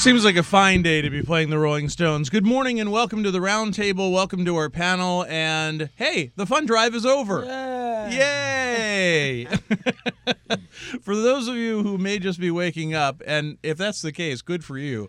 Seems like a fine day to be playing the Rolling Stones. Good morning and welcome to the round table. Welcome to our panel. And hey, the fun drive is over. Yay! For those of you who may just be waking up, and if that's the case, good for you.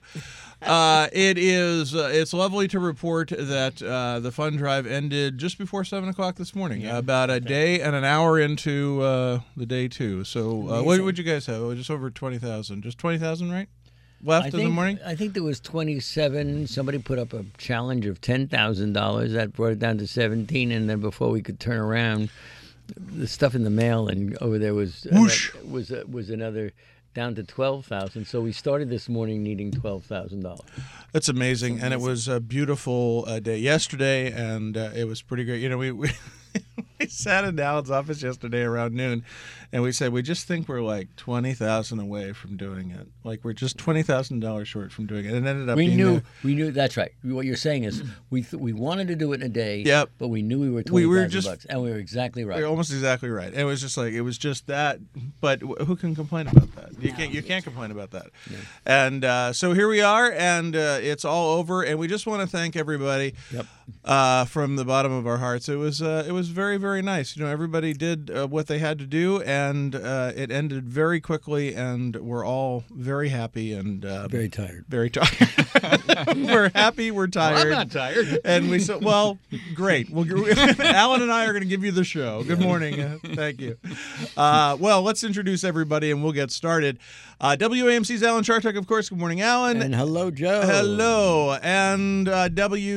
It's lovely to report that the fun drive ended just before 7 o'clock this morning, about a day and an hour into the day two. So what would you guys have? Just over 20,000. Just 20,000, right? Left in the morning? I think there was 27. Somebody put up a challenge of $10,000. That brought it down to 17. And then before we could turn around, the stuff in the mail and over there was another down to 12,000. So we started this morning needing $12,000. That's amazing. And it was a beautiful day yesterday, and it was pretty great. You know, we sat in Alan's office yesterday around noon, and we said we just think we're like $20,000 away from doing it. Like we're just $20,000 short from doing it. And it ended up we knew that's right. What you're saying is we wanted to do it in a day. Yep. But we knew we were $20,000, and we were exactly right. We were almost exactly right. It was just that. But who can complain about that? You can't complain about that. Yeah. And so here we are, and it's all over. And we just want to thank everybody. Yep. From the bottom of our hearts. It was very, very nice. You know, everybody did what they had to do, and it ended very quickly, and we're all very happy and very tired. Very tired. We're happy. We're tired. Well, I'm not tired. And we said, well, great. Alan and I are going to give you the show. Good morning. Thank you. Well, let's introduce everybody, and we'll get started. WAMC's Alan Chartek, of course. Good morning, Alan. And hello, Joe. Hello. And I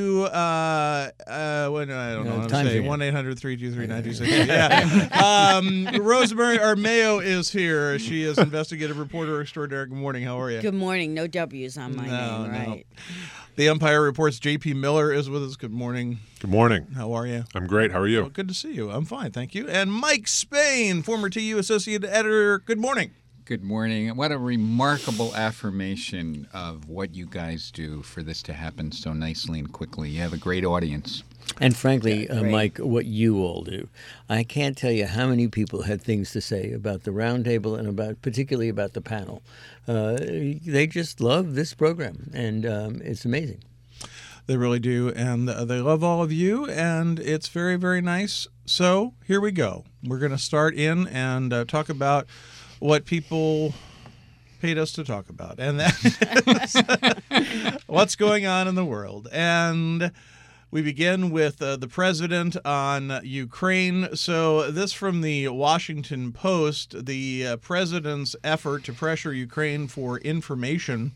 don't know. I'm saying 1-800-323-9260. Yeah. Rosemary Armeo is here. She is investigative reporter extraordinaire. Good morning. How are you? Good morning. No W's on my name, right? No. The Empire Report's J.P. Miller is with us. Good morning. Good morning. How are you? I'm great. How are you? Well, good to see you. I'm fine, thank you. And Mike Spain, former TU associate editor. Good morning. Good morning. What a remarkable affirmation of what you guys do for this to happen so nicely and quickly. You have a great audience. And frankly, Mike, what you all do. I can't tell you how many people had things to say about the roundtable and particularly about the panel. They just love this program, and it's amazing. They really do, and they love all of you, and it's very, very nice. So here we go. We're going to start in and talk about what people paid us to talk about, and that is what's going on in the world. And we begin with the president on Ukraine. So this from the Washington Post, the president's effort to pressure Ukraine for information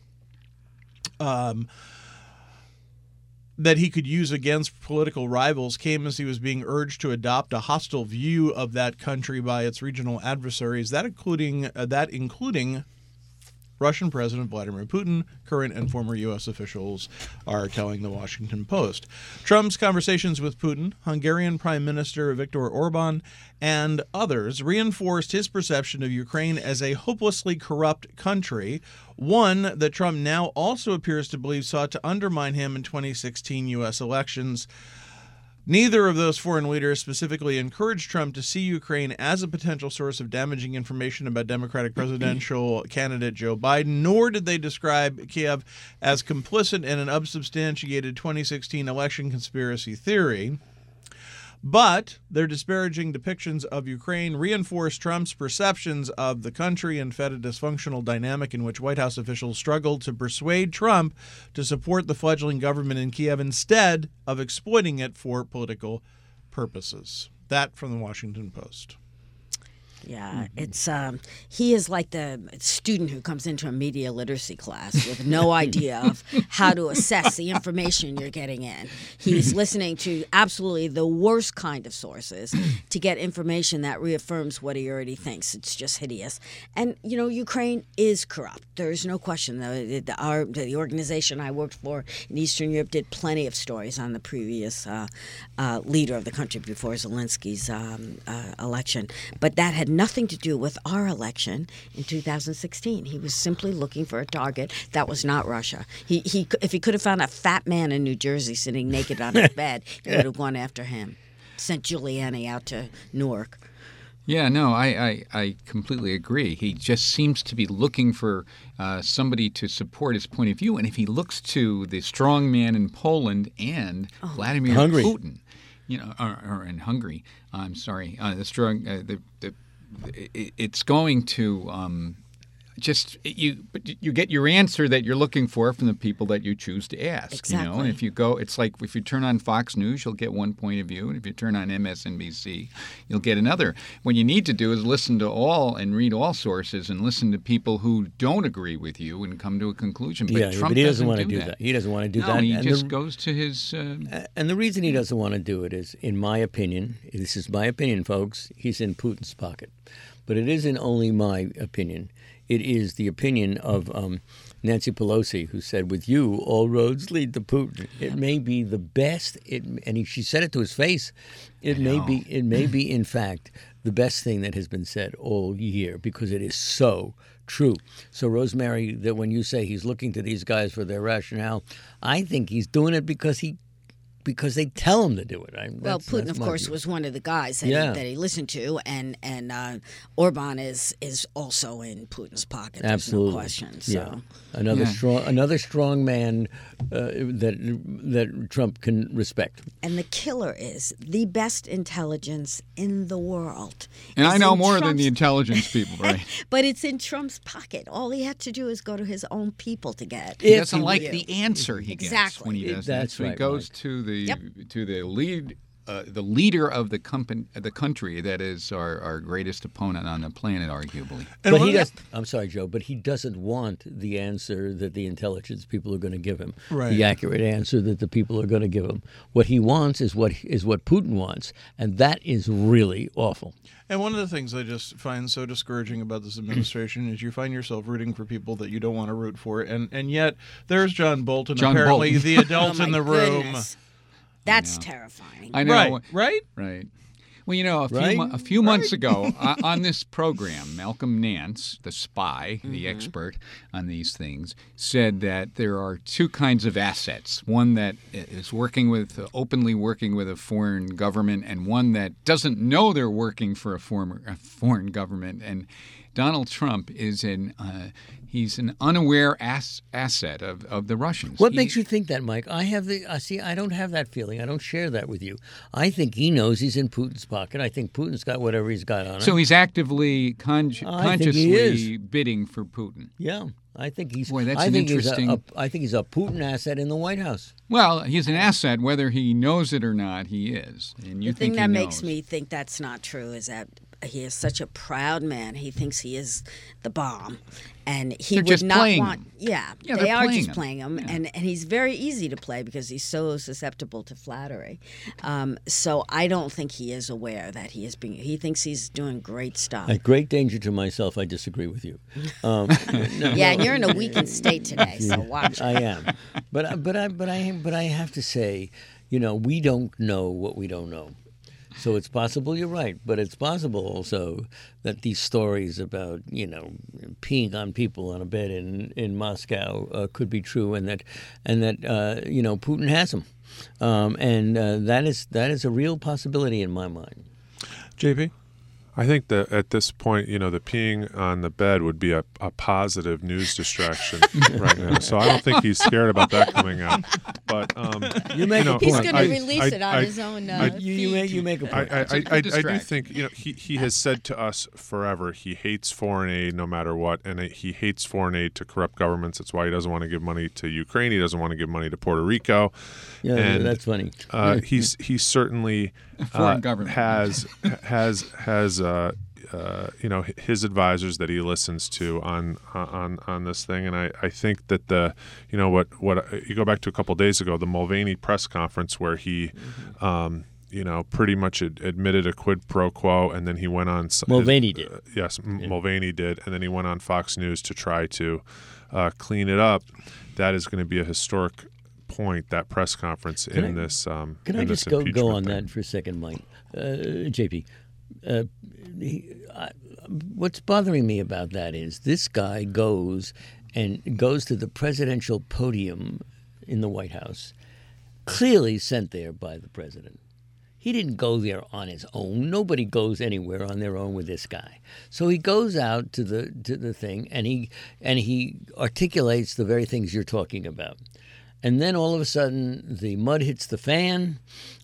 that he could use against political rivals came as he was being urged to adopt a hostile view of that country by its regional adversaries, that including Russian President Vladimir Putin. Current and former U.S. officials are telling the Washington Post. Trump's conversations with Putin, Hungarian Prime Minister Viktor Orban, and others reinforced his perception of Ukraine as a hopelessly corrupt country, one that Trump now also appears to believe sought to undermine him in 2016 U.S. elections. Neither of those foreign leaders specifically encouraged Trump to see Ukraine as a potential source of damaging information about Democratic presidential candidate Joe Biden, nor did they describe Kiev as complicit in an unsubstantiated 2016 election conspiracy theory. But their disparaging depictions of Ukraine reinforced Trump's perceptions of the country and fed a dysfunctional dynamic in which White House officials struggled to persuade Trump to support the fledgling government in Kiev instead of exploiting it for political purposes. That from the Washington Post. Yeah, it's he is like the student who comes into a media literacy class with no idea of how to assess the information you're getting in. He's listening to absolutely the worst kind of sources to get information that reaffirms what he already thinks. It's just hideous. And, you know, Ukraine is corrupt. There's no question. The organization I worked for in Eastern Europe did plenty of stories on the previous leader of the country before Zelensky's election. But that had nothing to do with our election in 2016. He was simply looking for a target that was not Russia. He if he could have found a fat man in New Jersey sitting naked on his bed, he would have gone after him. Sent Giuliani out to Newark. Yeah, no, I completely agree. He just seems to be looking for somebody to support his point of view. And if he looks to the strong man in Poland and Vladimir Hungary. Putin, or in Hungary, I'm sorry, the strong, it's going to you get your answer that you're looking for from the people that you choose to ask. Exactly. And if you go, it's like if you turn on Fox News, you'll get one point of view, and if you turn on MSNBC, you'll get another. What you need to do is listen to all and read all sources and listen to people who don't agree with you and come to a conclusion. But Trump but he doesn't want to do that. He doesn't want to do no, that. he And just goes to his. And the reason he doesn't want to do it is, in my opinion, this is my opinion, folks, he's in Putin's pocket. But it isn't only my opinion. It is the opinion of Nancy Pelosi, who said, with you, all roads lead to Putin. It may be the best, she said it to his face. It may be, in fact, the best thing that has been said all year, because it is so true. So, Rosemary, that when you say he's looking to these guys for their rationale, I think he's doing it because they tell him to do it. Well, Putin, of course, was one of the guys that he listened to, and Orban is also in Putin's pocket. There's Absolutely. No question. So. Another strong man that Trump can respect. And the killer is the best intelligence in the world. And It's I know in more than Trump's- the intelligence people, right? But it's in Trump's pocket. All he had to do is go to his own people to get. He doesn't like the answer he gets Exactly. when he does that. That's So he right, goes Mike. to the leader of the country that is our greatest opponent on the planet, arguably. And But he does. I'm sorry, Joe, but he doesn't want the answer that the intelligence people are going to give him. Right. The accurate answer that the people are going to give him. What he wants is what Putin wants, and that is really awful. And one of the things I just find so discouraging about this administration is you find yourself rooting for people that you don't want to root for, and yet there's John Bolton, apparently Bolton. the adult Oh, in my the room. goodness. That's terrifying. I know. Right? Right. Well, Right? a few months ago on this program, Malcolm Nance, the spy, the expert on these things, said that there are two kinds of assets. One that is openly working with a foreign government, and one that doesn't know they're working for a foreign government. And Donald Trump is he's an unaware asset of the Russians. What makes you think that, Mike? I don't have that feeling. I don't share that with you. I think he knows he's in Putin's pocket. I think Putin's got whatever he's got on him. So he's actively, I think he consciously is. bidding for Putin. Yeah, I think he's. Boy, that's I an think interesting- I think he's a Putin asset in the White House. Well, he's an asset, whether he knows it or not. He is, and you The think thing that he makes knows. me think that's not true is that he is such a proud man. He thinks he is the bomb, and he They're would just not playing want. him. Yeah, Yeah, they they're are playing just him. playing him, Yeah. and he's very easy to play because he's so susceptible to flattery. So I don't think he is aware that he is being. He thinks he's doing great stuff. At great danger to myself, I disagree with you. Yeah, and you're in a weakened state today, so watch. I am, but I have to say, we don't know what we don't know. So it's possible you're right, but it's possible also that these stories about peeing on people on a bed in Moscow could be true, and that Putin has them, and that is a real possibility in my mind. JP? I think that at this point, the peeing on the bed would be a positive news distraction right now. So I don't think he's scared about that coming out. But You make a He's point. going to release it on his own You make a point. I do distraction. think he has said to us forever he hates foreign aid no matter what, and he hates foreign aid to corrupt governments. That's why he doesn't want to give money to Ukraine. He doesn't want to give money to Puerto Rico. Yeah, and, that's funny. He certainly Foreign government. has his advisors that he listens to on this thing, and I think that what you go back to a couple of days ago, the Mulvaney press conference where he pretty much admitted a quid pro quo, and then he went on. Mulvaney did. Yes, Mulvaney did, and then he went on Fox News to try to clean it up. That is going to be a historic point, that press conference in this. Can I in just this go impeachment on thing. that for a second, Mike? JP, what's bothering me about that is this guy goes to the presidential podium in the White House, clearly sent there by the president. He didn't go there on his own. Nobody goes anywhere on their own with this guy. So he goes out to the thing, and he articulates the very things you're talking about. And then all of a sudden, the mud hits the fan,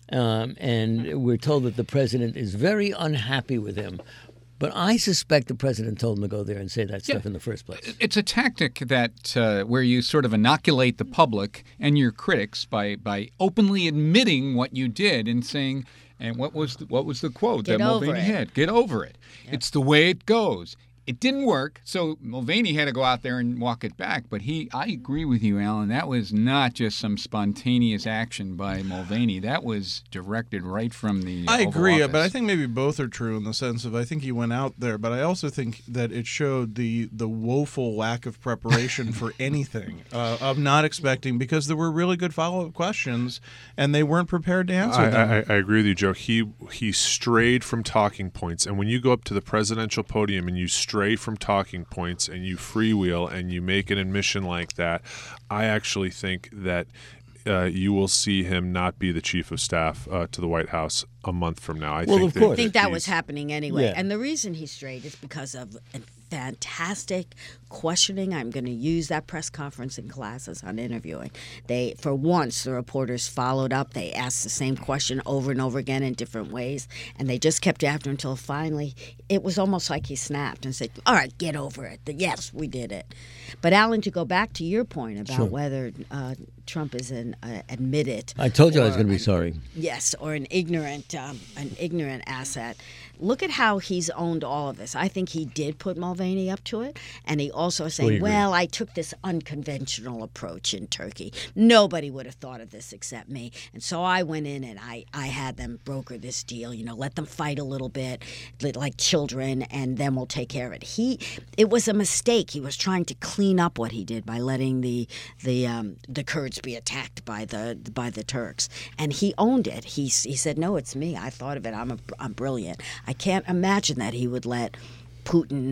and we're told that the president is very unhappy with him. But I suspect the president told him to go there and say that stuff in the first place. It's a tactic that where you sort of inoculate the public and your critics by openly admitting what you did and saying, and what was the quote that Mulvaney had? Get over it. Yep. It's the way it goes. It didn't work, so Mulvaney had to go out there and walk it back. But I agree with you, Alan. That was not just some spontaneous action by Mulvaney. That was directed right from the I Oval agree, Office. but I think maybe both are true in the sense of I think he went out there, but I also think that it showed the woeful lack of preparation for anything, of not expecting, because there were really good follow-up questions, and they weren't prepared to answer them. I agree with you, Joe. He strayed from talking points, and when you go up to the presidential podium and you stray from talking points and you freewheel and you make an admission like that, I actually think that you will see him not be the chief of staff to the White House a month from now. I think that was happening anyway. Yeah. And the reason he strayed is because of fantastic questioning. I'm going to use that press conference in classes on interviewing. For once, the reporters followed up. They asked the same question over and over again in different ways, and they just kept after until finally it was almost like he snapped and said, all right, get over it. Yes, we did it. But Alan, to go back to your point about whether Trump is an admitted. I told you I was going to be sorry. Yes, or an ignorant asset. Look at how he's owned all of this. I think he did put Mulvaney up to it, and he also is saying, well, I took this unconventional approach in Turkey. Nobody would have thought of this except me. And so I went in and I had them broker this deal, let them fight a little bit like children, and then we'll take care of it. It was a mistake. He was trying to clean up what he did by letting the Kurds be attacked by the Turks. And he owned it. He said, no, it's me. I thought of it. I'm brilliant. I can't imagine that he would let Putin,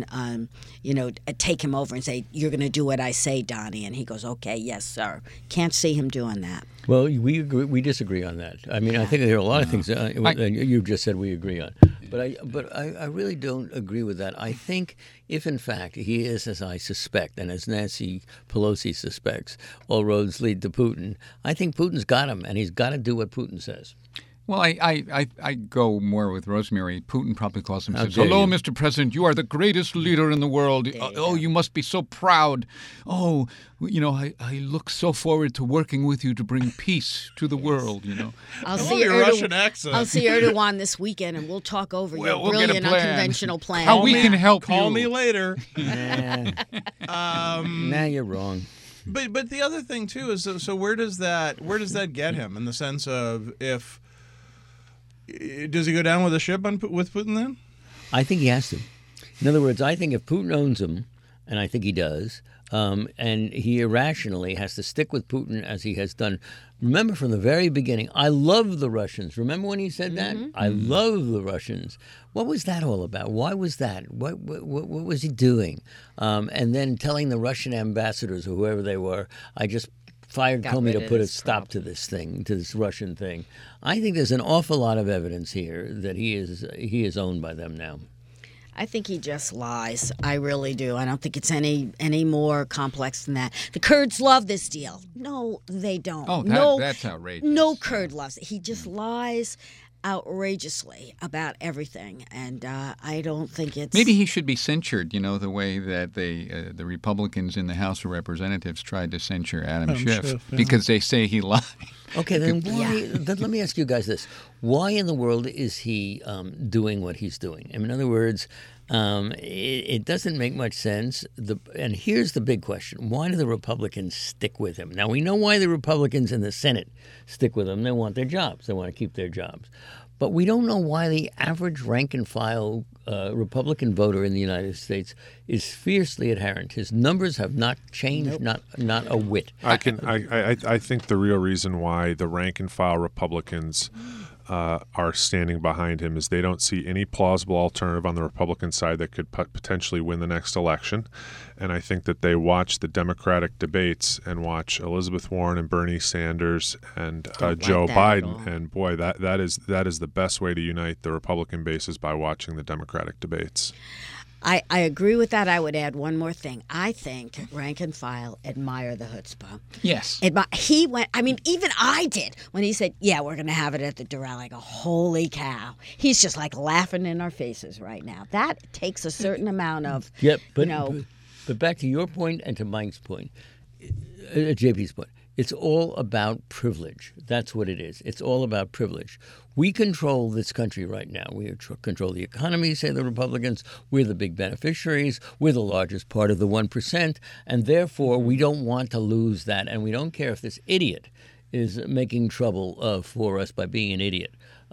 take him over and say, you're going to do what I say, Donnie. And he goes, okay, yes, sir. Can't see him doing that. Well, we agree, we disagree on that. I mean, I think there are a lot of things you just said we agree on. But I really don't agree with that. I think if, in fact, he is, as I suspect, and as Nancy Pelosi suspects, all roads lead to Putin, I think Putin's got him, and he's got to do what Putin says. Well, I go more with Rosemary. Putin probably calls him and says, hello, Mr. President, you are the greatest leader in the world. You must be so proud. Oh, I look so forward to working with you to bring peace to the world, I'll see Erdogan this weekend, and we'll talk over your brilliant unconventional plan. How we can help you. Call me later. Nah, you're wrong. But the other thing, too, is so where does that get him in the sense of if... Does he go down with a ship with Putin then? I think he has to. In other words, I think if Putin owns him, and I think he does, and he irrationally has to stick with Putin as he has done. Remember from the very beginning, I love the Russians. Remember when he said that? I love the Russians. What was that all about? Why was that? What was he doing? And then telling the Russian ambassadors or whoever they were, I just fired Comey to put a stop to this thing, to this Russian thing. I think there's an awful lot of evidence here that he is owned by them now. I think he just lies. I really do. I don't think it's any more complex than that. The Kurds love this deal. No, they don't. Oh, that's outrageous. No Kurd loves it. He just lies outrageously about everything, and I don't think it's... Maybe he should be censured, the way that the Republicans in the House of Representatives tried to censure Adam Schiff because they say he lied. Okay, then let me ask you guys this. Why in the world is he doing what he's doing? In other words, it doesn't make much sense. And here's the big question. Why do the Republicans stick with him? Now, we know why the Republicans in the Senate stick with him. They want their jobs. They want to keep their jobs. But we don't know why the average rank-and-file Republican voter in the United States is fiercely adherent. His numbers have not changed, not a whit. I think the real reason why the rank-and-file Republicans are standing behind him is they don't see any plausible alternative on the Republican side that could potentially win the next election. And I think that they watch the Democratic debates and watch Elizabeth Warren and Bernie Sanders and Joe Biden. And boy, that is the best way to unite the Republican base is by watching the Democratic debates. I agree with that. I would add one more thing. I think rank and file admire the chutzpah. Yes. He went, I mean, even I did when he said, yeah, we're going to have it at the Doral. I go, holy cow. He's just like laughing in our faces right now. That takes a certain amount of, But back to your point and to Mike's point, JP's point, it's all about privilege. That's what it is. It's all about privilege. We control this country right now. We control the economy, say the Republicans. We're the big beneficiaries. We're the largest part of the 1%. And therefore, we don't want to lose that. And we don't care if this idiot is making trouble for us by being an idiot.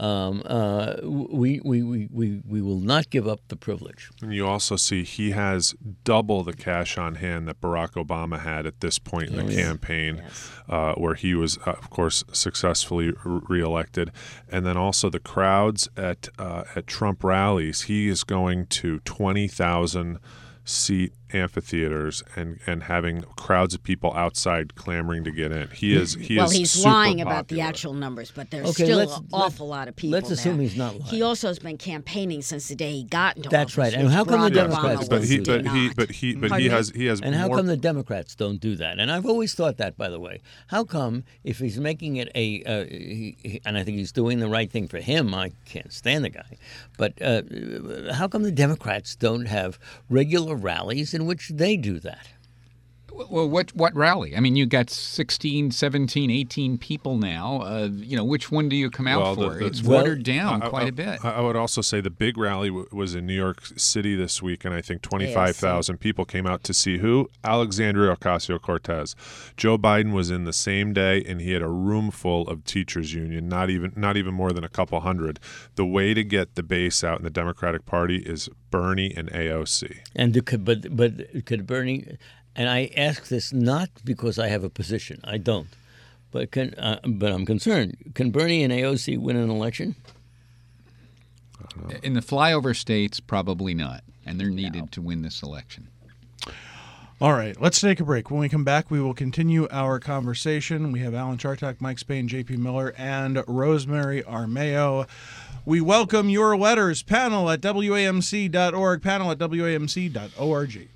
We will not give up the privilege. And you also see he has double the cash on hand that Barack Obama had at this point in the campaign, where he was, of course, successfully reelected. And then also the crowds at Trump rallies. He is going to 20,000 seat amphitheaters and having crowds of people outside clamoring to get in. He's lying super about the popular. actual numbers, but there's still an awful lot of people. Let's assume he's not lying. He also has been campaigning since the day he got into That's office. right. And how come the Barack Democrats? Obama he has. And how more, come the Democrats don't do that? And I've always thought that, by the way. How come if he's making it and I think he's doing the right thing for him, I can't stand the guy, but how come the Democrats don't have regular rallies in which they do that? Well, what rally? I mean, you got 16, 17, 18 people now. Which one do you come out for? It's watered down quite a bit. I would also say the big rally was in New York City this week, and I think 25,000 people came out to see who? Alexandria Ocasio-Cortez. Joe Biden was in the same day, and he had a room full of teachers union, not even more than a couple hundred. The way to get the base out in the Democratic Party is Bernie and AOC. And but could Bernie? And I ask this not because I have a position. I don't. But I'm concerned. Can Bernie and AOC win an election? In the flyover states, probably not. And they're needed to win this election. All right, let's take a break. When we come back, we will continue our conversation. We have Alan Chartock, Mike Spain, J.P. Miller, and Rosemary Armao. We welcome your letters. Panel at WAMC.org, panel at WAMC.org.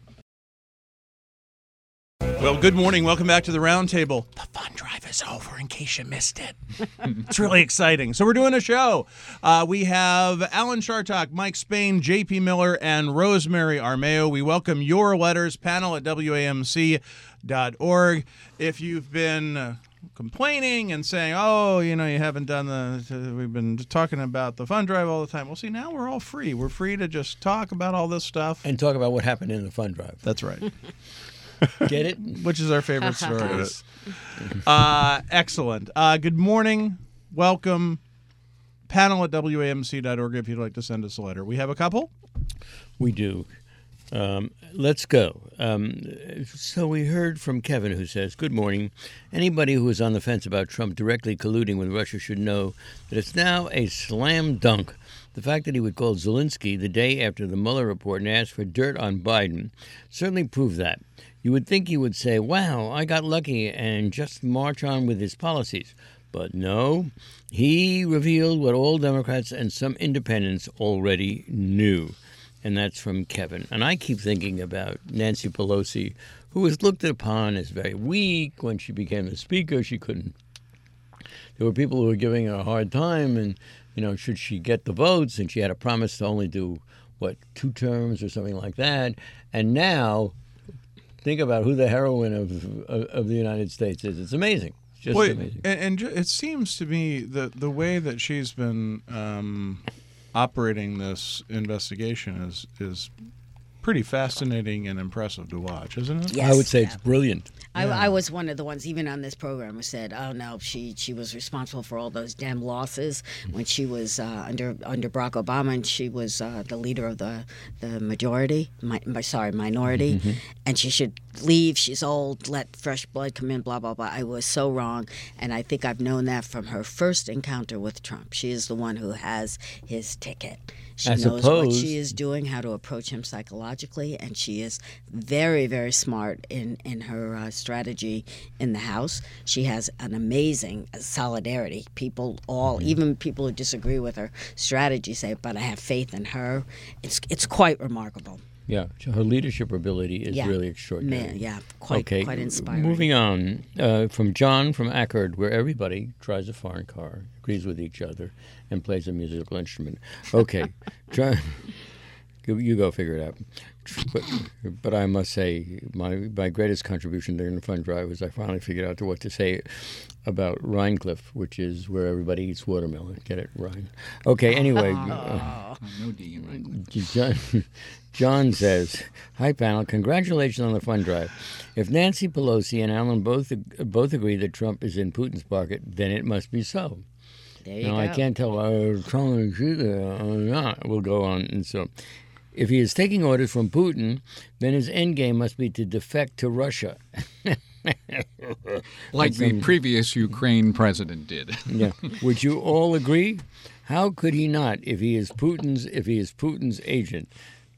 Well, good morning. Welcome back to the Roundtable. The fun drive is over, in case you missed it. It's really exciting. So we're doing a show. We have Alan Chartock, Mike Spain, J.P. Miller, and Rosemary Armao. We welcome your letters. Panel at WAMC.org. If you've been complaining and saying, you haven't done we've been talking about the fund drive all the time. Well, see, now we're all free. We're free to just talk about all this stuff. And talk about what happened in the fund drive. That's right. Get it? Which is our favorite stories. Excellent. Good morning. Welcome. Panel at WAMC.org if you'd like to send us a letter. We have a couple? We do. Let's go. So we heard from Kevin, who says, good morning. Anybody who is on the fence about Trump directly colluding with Russia should know that it's now a slam dunk. The fact that he would call Zelensky the day after the Mueller report and ask for dirt on Biden certainly proved that. You would think he would say, wow, I got lucky, and just march on with his policies. But no, he revealed what all Democrats and some independents already knew. And that's from Kevin. And I keep thinking about Nancy Pelosi, who was looked upon as very weak when she became the speaker. She couldn't. There were people who were giving her a hard time, and, should she get the votes? And she had a promise to only do, 2 terms or something like that. And now, think about who the heroine of the United States is. It's amazing. It's just amazing. And it seems to me that the way that she's been operating this investigation is pretty fascinating and impressive to watch, isn't it? Yes, I would say yeah. it's brilliant. I was one of the ones, even on this program, who said, "Oh no, she was responsible for all those damn losses when she was under Barack Obama, and she was the leader of the minority, and she should leave. She's old. Let fresh blood come in. Blah blah blah." I was so wrong, and I think I've known that from her first encounter with Trump. She is the one who has his ticket. She knows what she is doing, how to approach him psychologically, and she is very, very smart in her strategy in the House. She has an amazing solidarity. People even people who disagree with her strategy say, "But I have faith in her." It's quite remarkable. Yeah, her leadership ability is really extraordinary. Quite inspiring. Moving on from John from Ackerd, where everybody tries a foreign car, agrees with each other, and plays a musical instrument. Okay, John, you go figure it out. But I must say, my greatest contribution during the fund drive was I finally figured out what to say about Rhinecliff, which is where everybody eats watermelon. Get it, Rhine? Okay, anyway. No D in Rhine. John says, "Hi, panel. Congratulations on the fund drive. If Nancy Pelosi and Alan both agree that Trump is in Putin's pocket, then it must be so." There you go. I can't tell Trump is either or not. We'll go on. And so, if he is taking orders from Putin, then his endgame must be to defect to Russia. Like the previous Ukraine president did. Yeah. Would you all agree? How could he not if he is Putin's agent?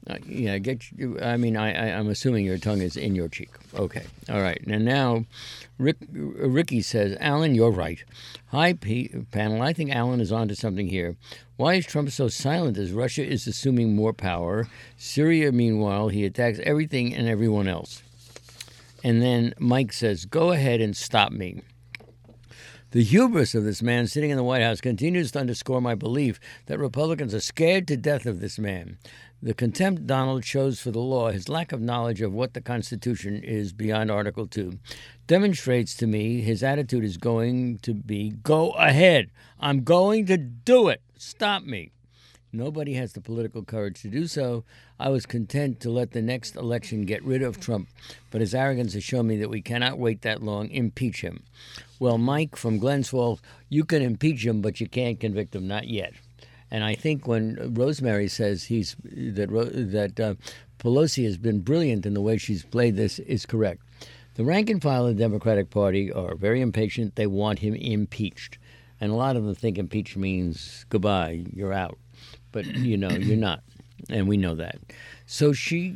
I'm assuming your tongue is in your cheek. Okay. All right. And now, Ricky says, "Alan, you're right. Hi, panel. I think Alan is onto something here. Why is Trump so silent as Russia is assuming more power? Syria, meanwhile, he attacks everything and everyone else." And then Mike says, "Go ahead and stop me. The hubris of this man sitting in the White House continues to underscore my belief that Republicans are scared to death of this man. The contempt Donald shows for the law, his lack of knowledge of what the Constitution is beyond Article 2, demonstrates to me his attitude is going to be, go ahead. I'm going to do it. Stop me. Nobody has the political courage to do so. I was content to let the next election get rid of Trump, but his arrogance has shown me that we cannot wait that long. Impeach him." Well, Mike from Glens Falls, you can impeach him, but you can't convict him, not yet. And I think when Rosemary says that Pelosi has been brilliant in the way she's played this is correct. The rank and file of the Democratic Party are very impatient. They want him impeached. And a lot of them think impeach means goodbye, you're out. But, you're not. And we know that. So she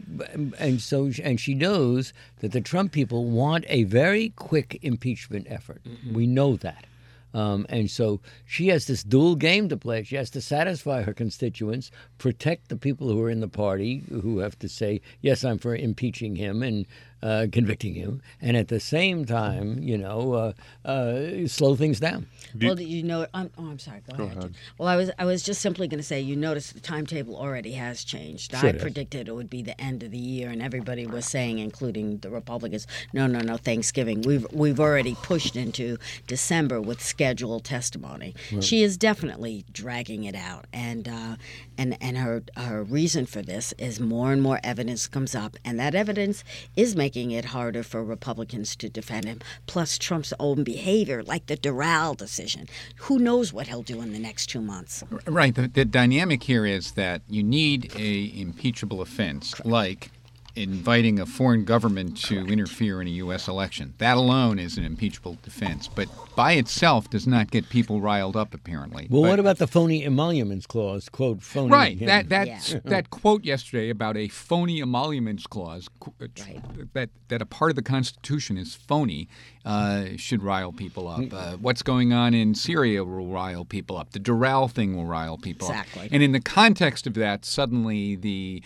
knows that the Trump people want a very quick impeachment effort. Mm-hmm. We know that. And so she has this dual game to play. She has to satisfy her constituents, protect the people who are in the party who have to say, yes, I'm for impeaching him and convicting him, and at the same time, slow things down. Well, I'm sorry. Go ahead. Well, I was just simply going to say, you notice the timetable already has changed. Sure I predicted it would be the end of the year, and everybody was saying, including the Republicans, no, Thanksgiving. We've already pushed into December with scheduled testimony. Right. She is definitely dragging it out, and her reason for this is more and more evidence comes up, and that evidence is making it harder for Republicans to defend him. Plus Trump's own behavior, like the Doral decision. Who knows what he'll do in the next 2 months? Right. The dynamic here is that you need a impeachable offense, like inviting a foreign government to interfere in a U.S. election. That alone is an impeachable defense, but by itself does not get people riled up, apparently. Well, what about the phony emoluments clause? Quote, phony. Right. That quote yesterday about a phony emoluments clause, that a part of the Constitution is phony, should rile people up. What's going on in Syria will rile people up. The Doral thing will rile people up. And in the context of that, suddenly the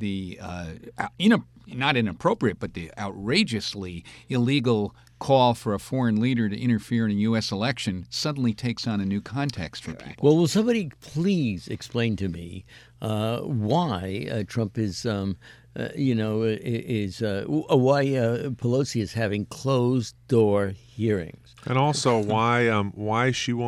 not inappropriate, but the outrageously illegal call for a foreign leader to interfere in a U.S. election suddenly takes on a new context for people. Well, will somebody please explain to me why Trump is, why Pelosi is having closed-door hearings, and also why she won't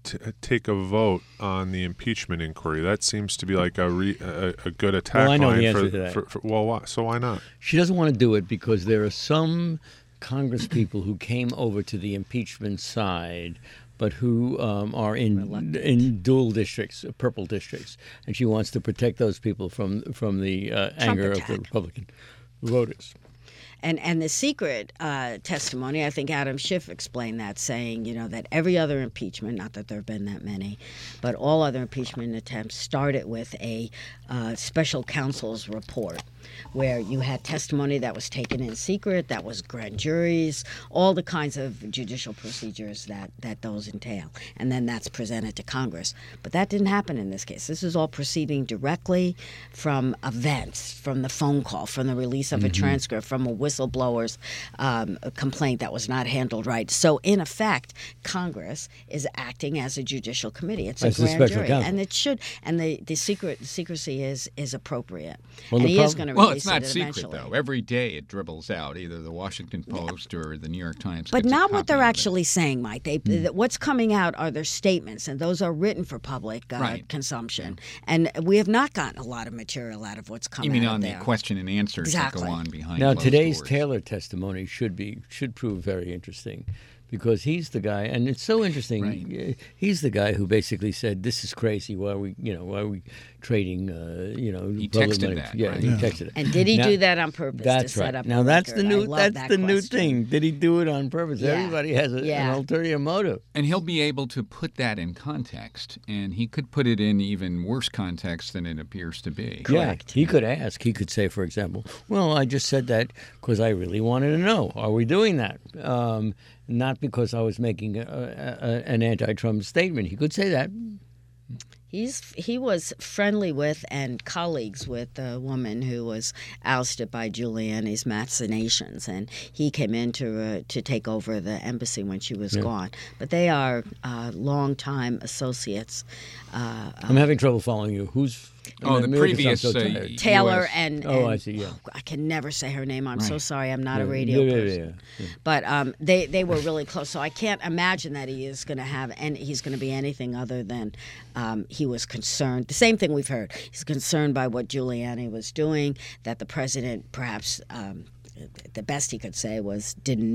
take a vote on the impeachment inquiry? That seems to be like a good attack Well, I know line the answer to that. Well, so why not? She doesn't want to do it because there are some Congress people who came over to the impeachment side, but who are in dual districts, purple districts, and she wants to protect those people from the anger of the Republican voters. And the secret testimony, I think Adam Schiff explained that, saying, that every other impeachment, not that there have been that many, but all other impeachment attempts started with a special counsel's report where you had testimony that was taken in secret, that was grand juries, all the kinds of judicial procedures that those entail. And then that's presented to Congress. But that didn't happen in this case. This is all proceeding directly from events, from the phone call, from the release of a transcript, from a whistleblower's complaint that was not handled right. So, in effect, Congress is acting as a judicial committee. It's a grand jury. Counsel. And it should. And the secrecy is appropriate. Well, and he is going to Well, release it's not it secret, eventually. though. Every day it dribbles out, either the Washington Post or the New York Times. But gets a not what copy they're of it. actually saying, Mike. What's coming out are their statements, and those are written for public consumption. And we have not gotten a lot of material out of what's coming out You mean of on there. the question and answers that Exactly. go on behind Now, closed today's doors. Taylor testimony should prove very interesting, because he's the guy, and it's so interesting. Right. He's the guy who basically said, "This is crazy. Why are we trading? He public texted money?" that, Yeah, right? he texted it. And did he Now- do that on purpose? That's to set right. up Now a that's the record? new I love that's that the new question. thing. Did he do it on purpose? Yeah. Everybody has an ulterior motive. And he'll be able to put that in context, and he could put it in even worse context than it appears to be. Correct. Yeah, he could ask. He could say, for example, "Well, I just said that because I really wanted to know. Are we doing that? Not because I was making an anti-Trump statement." He could say that. He was friendly with and colleagues with a woman who was ousted by Giuliani's machinations, and he came in to take over the embassy when she was gone. But they are longtime associates. I'm having trouble following you. Who's? Oh, the Americans sound previous, so tired. Taylor US. and I see. Yeah. I can never say her name. I'm so Right. sorry. I'm not a radio person. But they were really close. So I can't imagine that he is going to have he's going to be anything other than he was concerned. The same thing we've heard. He's concerned by what Giuliani was doing. That the president perhaps. The best he could say was didn't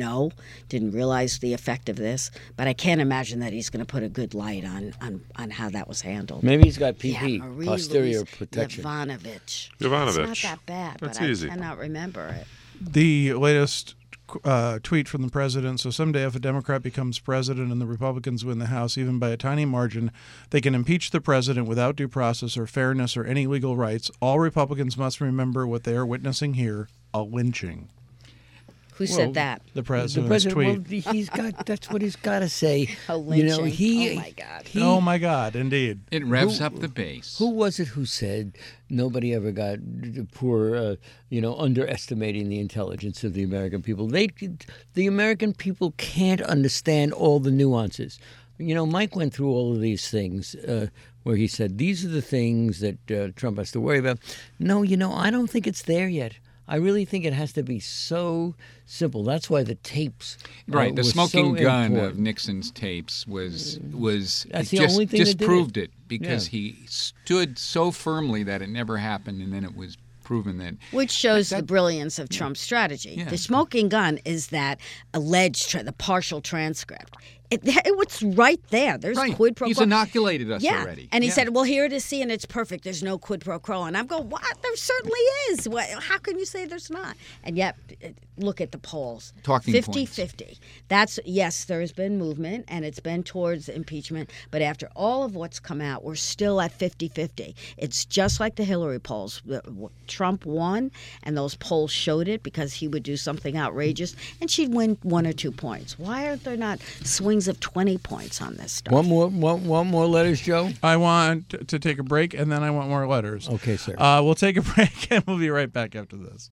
realize the effect of this. But I can't imagine that he's going to put a good light on how that was handled. Maybe he's got PP, Marie posterior Louise protection. Yovanovitch. Yovanovitch. It's not that bad, That's but easy. I cannot remember it. The latest tweet from the president: "So someday, if a Democrat becomes president and the Republicans win the House, even by a tiny margin, they can impeach the president without due process or fairness or any legal rights. All Republicans must remember what they are witnessing here: a lynching." Who said that? The president's tweet. Well, he's got. That's what he's got to say. A You know, lynching. Oh, my God. Oh my God! Indeed. It revs up the base. Who was it who said nobody ever got poor, underestimating the intelligence of the American people? The American people can't understand all the nuances. Mike went through all of these things where he said, these are the things that Trump has to worry about. No, I don't think it's there yet. I really think it has to be so simple. That's why the tapes, Right, the were smoking so gun important. of Nixon's tapes was That's the just only thing that did disproved it. it because he stood so firmly that it never happened, and then it was proven that. Which shows the brilliance of Trump's strategy. Yeah. The smoking gun is that alleged, the partial transcript. It's right there. There's Right, quid pro he's quo. inoculated us Yeah, already. and he Yeah. said, "Well, here it is. See, and it's perfect. There's no quid pro quo." And I'm going, "What? There certainly is. How can you say there's not?" And yet, look at the polls. Talking 50-50. That's yes. There has been movement, and it's been towards impeachment. But after all of what's come out, we're still at 50-50. It's just like the Hillary polls. Trump won, and those polls showed it because he would do something outrageous, and she'd win 1 or 2 points. Why aren't there not swings of 20 points on this stuff? One more letters, Joe? I want to take a break, and then I want more letters. Okay, sir. We'll take a break, and we'll be right back after this.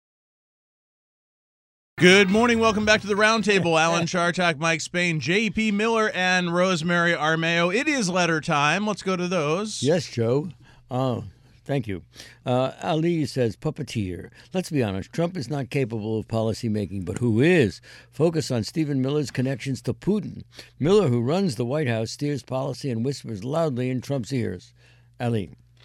Good morning. Welcome back to the Roundtable. Alan Chartak, Mike Spain, J.P. Miller, and Rosemary Armeo. It is letter time. Let's go to those. Yes, Joe. Thank you. Ali says, puppeteer. Let's be honest, Trump is not capable of policy making, but who is? Focus on Stephen Miller's connections to Putin. Miller, who runs the White House, steers policy and whispers loudly in Trump's ears. Ali.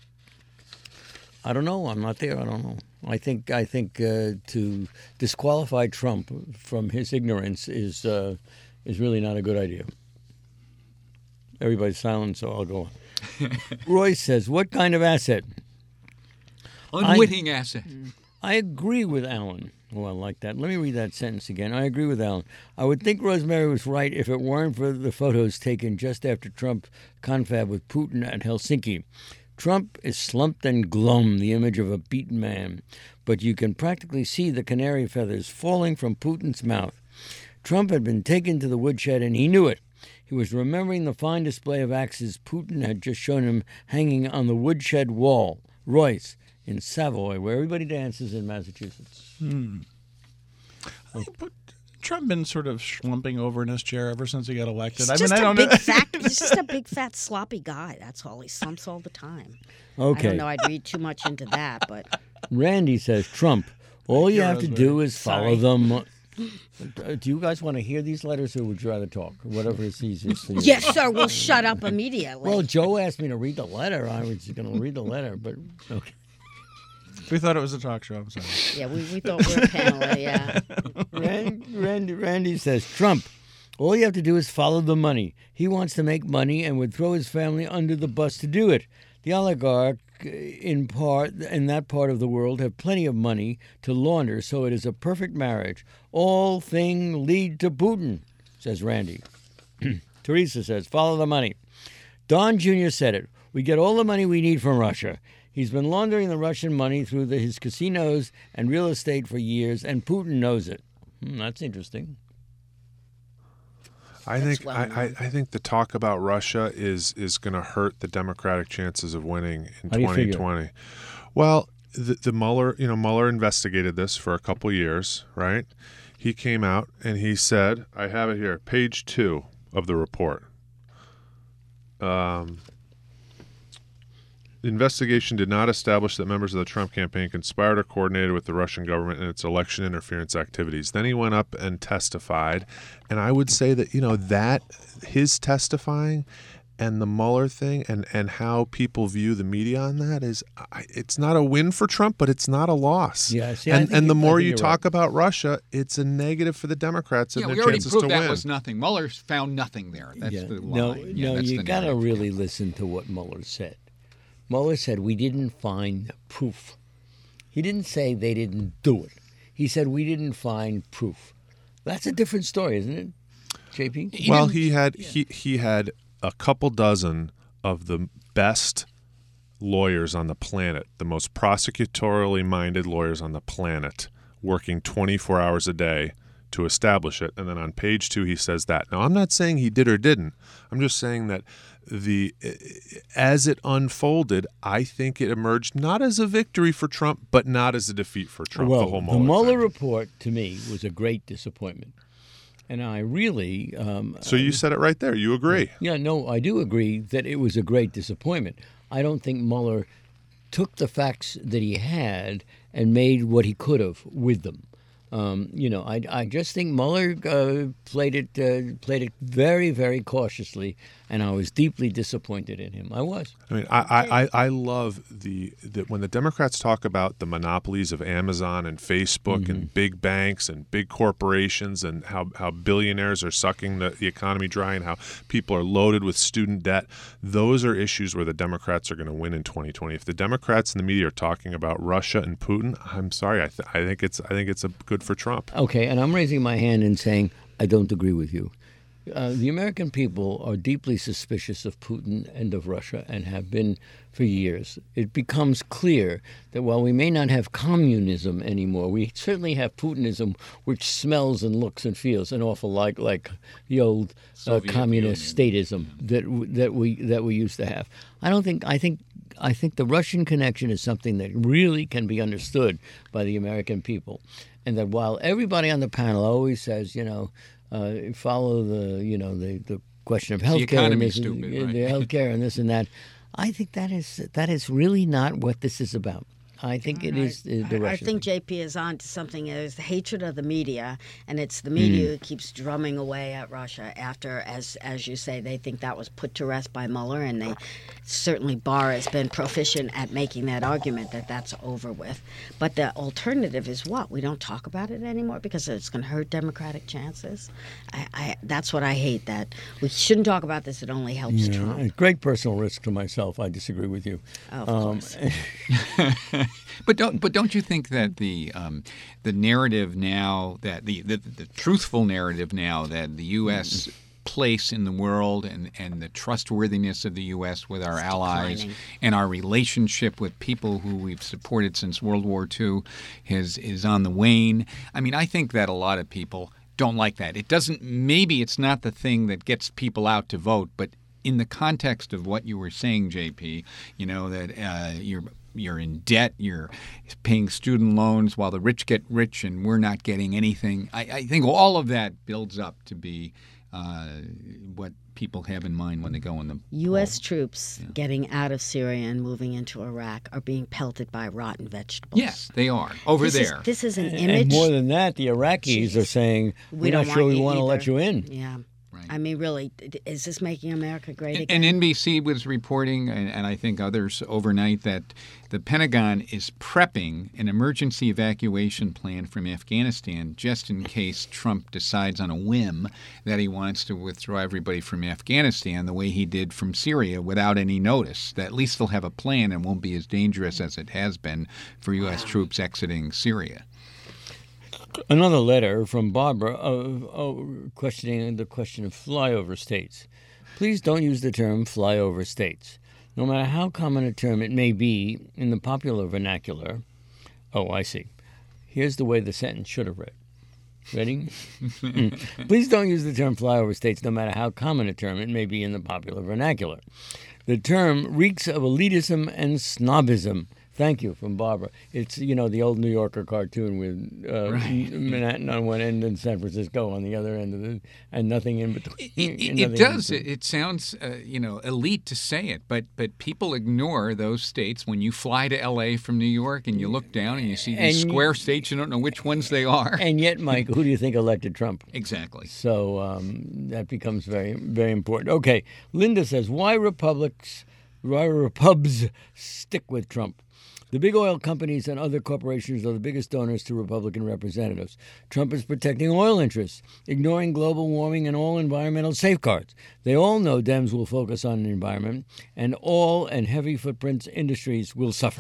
I don't know. I'm not there. I don't know. I think to disqualify Trump from his ignorance is really not a good idea. Everybody's silent, so I'll go on. Roy says, what kind of asset? Unwitting asset. I agree with Alan. Oh, I like that. Let me read that sentence again. I agree with Alan. I would think Rosemary was right if it weren't for the photos taken just after Trump confab with Putin at Helsinki. Trump is slumped and glum, the image of a beaten man. But you can practically see the canary feathers falling from Putin's mouth. Trump had been taken to the woodshed, and he knew it. He was remembering the fine display of axes Putin had just shown him hanging on the woodshed wall. Royce, in Savoy, where everybody dances in Massachusetts. But Trump been sort of slumping over in his chair ever since he got elected. He's just a big, fat, sloppy guy. That's all. He slumps all the time. Okay. I don't know. I'd read too much into that, but Randy says, Trump, all you have to do is follow them. Do you guys want to hear these letters, or would you rather talk? Whatever is easiest for you. yes, sir. We'll shut up immediately. Well, Joe asked me to read the letter. I was going to read the letter, but okay. We thought it was a talk show. I'm sorry. Yeah, we thought we were a panel. Yeah. Randy says, Trump, all you have to do is follow the money. He wants to make money and would throw his family under the bus to do it. The oligarch in that part of the world have plenty of money to launder, so it is a perfect marriage. All things lead to Putin, says Randy. Teresa says, follow the money. Don Jr. said it. We get all the money we need from Russia. He's been laundering the Russian money through his casinos and real estate for years, and Putin knows it. That's interesting. I think the talk about Russia is going to hurt the Democratic chances of winning in 2020. Well, the Mueller investigated this for a couple years, right? He came out and he said, I have it here, page 2 of the report. The investigation did not establish that members of the Trump campaign conspired or coordinated with the Russian government in its election interference activities. Then he went up and testified, and I would say that that his testifying and the Mueller thing and how people view the media on that is it's not a win for Trump, but it's not a loss. Yeah, and the more you talk about Russia, it's a negative for the Democrats and their chances to win. We already proved that was nothing. Mueller found nothing there. That's the lie. No, you got to really listen to what Mueller said. Mueller said, we didn't find proof. He didn't say they didn't do it. He said, we didn't find proof. That's a different story, isn't it, JP? Well, he had a couple dozen of the best lawyers on the planet, the most prosecutorially minded lawyers on the planet, working 24 hours a day to establish it. And then on page 2, he says that. Now, I'm not saying he did or didn't. I'm just saying that as it unfolded, I think it emerged not as a victory for Trump, but not as a defeat for Trump. Well, the whole Mueller report to me was a great disappointment, and I really. So you said it right there. You agree? Yeah, no, I do agree that it was a great disappointment. I don't think Mueller took the facts that he had and made what he could have with them. I just think Mueller played it very, very cautiously, and I was deeply disappointed in him. I was. I mean, I love that when the Democrats talk about the monopolies of Amazon and Facebook and big banks and big corporations and how billionaires are sucking the economy dry and how people are loaded with student debt. Those are issues where the Democrats are going to win in 2020. If the Democrats and the media are talking about Russia and Putin, I'm sorry. I think it's a good for Trump. Okay, and I'm raising my hand and saying I don't agree with you. The American people are deeply suspicious of Putin and of Russia and have been for years. It becomes clear that while we may not have communism anymore, we certainly have Putinism, which smells and looks and feels an awful lot like the old communist statism that we used to have. I think the Russian connection is something that really can be understood by the American people, and that while everybody on the panel always says, follow the question of healthcare and stupid, right? the healthcare and this and that, I think that is really not what this is about. I think it is the Russian I think thing. JP is on to something. There's the hatred of the media, and it's the media who keeps drumming away at Russia after, as you say, they think that was put to rest by Mueller, and they certainly Barr has been proficient at making that argument that that's over with. But the alternative is what? We don't talk about it anymore because it's going to hurt Democratic chances. That's what I hate, that we shouldn't talk about this. It only helps Trump. At great personal risk to myself, I disagree with you. Of course. But don't you think that the narrative now, that the truthful narrative now, that the U.S. place in the world and the trustworthiness of the U.S. with our allies declining. and our relationship with people who we've supported since World War II is on the wane? I mean, I think that a lot of people don't like that. It doesn't. Maybe it's not the thing that gets people out to vote, but in the context of what you were saying, JP, that you're in debt, you're paying student loans while the rich get rich and we're not getting anything. I think all of that builds up to be what people have in mind when they go in the U.S. troops getting out of Syria and moving into Iraq are being pelted by rotten vegetables. Yes, they are. There. This is an image. And more than that, the Iraqis are saying, we're not sure we want to let you in. Yeah. Right. I mean, really, is this making America great again? And NBC was reporting, and I think others overnight, that the Pentagon is prepping an emergency evacuation plan from Afghanistan just in case Trump decides on a whim that he wants to withdraw everybody from Afghanistan the way he did from Syria without any notice. That at least they'll have a plan and won't be as dangerous as it has been for U.S. troops exiting Syria. Another letter from Barbara questioning the question of flyover states. Please don't use the term flyover states. No matter how common a term it may be in the popular vernacular. Oh, I see. Here's the way the sentence should have read. Ready? Please don't use the term flyover states, no matter how common a term it may be in the popular vernacular. The term reeks of elitism and snobism. Thank you, from Barbara. It's, the old New Yorker cartoon with Manhattan on one end and San Francisco on the other end, and nothing in between. It does. It sounds, elite to say it, but people ignore those states. When you fly to L.A. from New York and you look down and you see these square states, you don't know which ones they are. And yet, Mike, who do you think elected Trump? Exactly. So that becomes very, very important. Okay, Linda says, why Repubs stick with Trump? The big oil companies and other corporations are the biggest donors to Republican representatives. Trump is protecting oil interests, ignoring global warming and all environmental safeguards. They all know Dems will focus on the environment, and heavy footprints industries will suffer.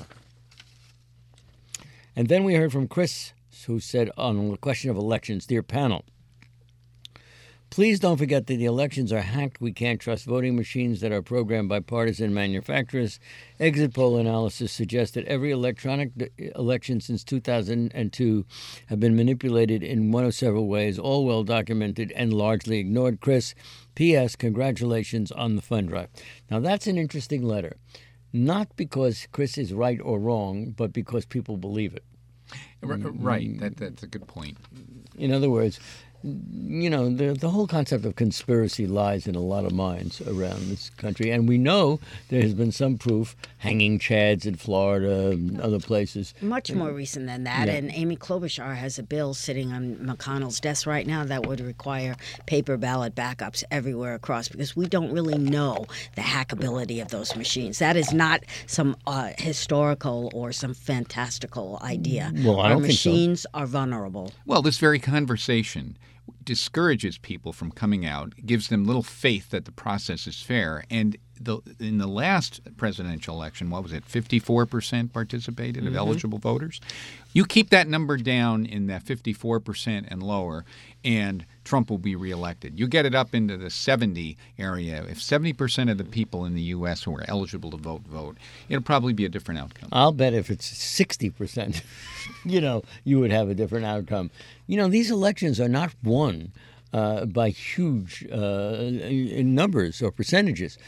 And then we heard from Chris, who said on the question of elections, dear panel, please don't forget that the elections are hacked. We can't trust voting machines that are programmed by partisan manufacturers. Exit poll analysis suggests that every electronic election since 2002 have been manipulated in one of several ways, all well documented and largely ignored. Chris, P.S., congratulations on the fund drive. Now, that's an interesting letter. Not because Chris is right or wrong, but because people believe it. Right. That's a good point. In other words, the whole concept of conspiracy lies in a lot of minds around this country. And we know there has been some proof, hanging Chads in Florida and other places. Much more recent than that. Yeah. And Amy Klobuchar has a bill sitting on McConnell's desk right now that would require paper ballot backups everywhere across, because we don't really know the hackability of those machines. That is not some historical or some fantastical idea. Well, I don't think so. Our machines are vulnerable. Well, this very conversation discourages people from coming out, gives them little faith that the process is fair. And in the last presidential election, what was it, 54% participated of eligible voters? You keep that number down in that 54% and lower, and Trump will be reelected. You get it up into the 70 area. If 70% of the people in the U.S. who are eligible to vote, it'll probably be a different outcome. I'll bet if it's 60%, you would have a different outcome. These elections are not won by huge numbers or percentages.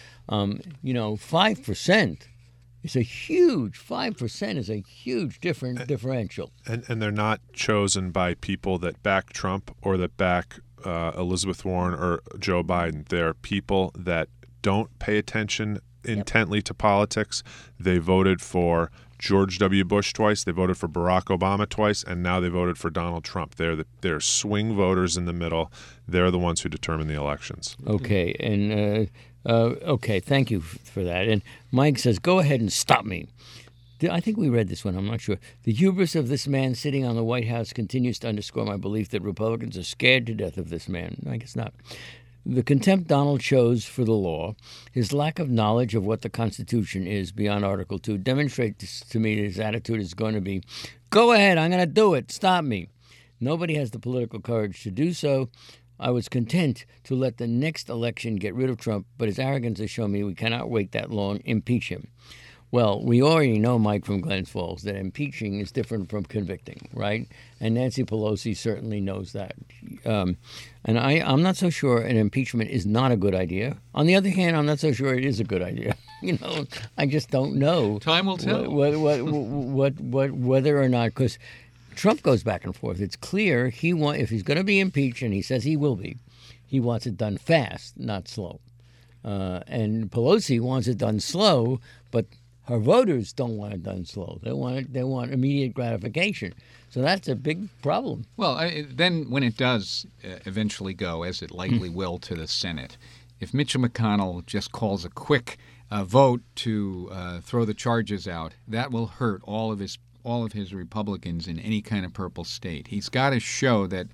5% is a huge, 5% is a huge differential. And they're not chosen by people that back Trump or that back Elizabeth Warren or Joe Biden. They're people that don't pay attention intently to politics. They voted for George W. Bush twice. They voted for Barack Obama twice, and now they voted for Donald Trump. They're swing voters in the middle. They're the ones who determine the elections. Okay, and okay, thank you for that. And Mike says, "Go ahead and stop me." I think we read this one. I'm not sure. The hubris of this man sitting on the White House continues to underscore my belief that Republicans are scared to death of this man. I guess not. The contempt Donald shows for the law, his lack of knowledge of what the Constitution is beyond Article 2, demonstrates to me that his attitude is going to be, go ahead, I'm going to do it, stop me. Nobody has the political courage to do so. I was content to let the next election get rid of Trump, but his arrogance has shown me we cannot wait that long, impeach him. Well, we already know, Mike from Glens Falls, that impeaching is different from convicting, right? And Nancy Pelosi certainly knows that. And I'm not so sure an impeachment is not a good idea. On the other hand, I'm not so sure it is a good idea. I just don't know. Time will tell. Whether or not, because Trump goes back and forth. It's clear if he's going to be impeached, and he says he will be, he wants it done fast, not slow. And Pelosi wants it done slow, but her voters don't want it done slow. They want immediate gratification. So that's a big problem. Well, then when it does eventually go, as it likely will, to the Senate, if Mitch McConnell just calls a quick vote to throw the charges out, that will hurt all of his Republicans in any kind of purple state. He's got to show that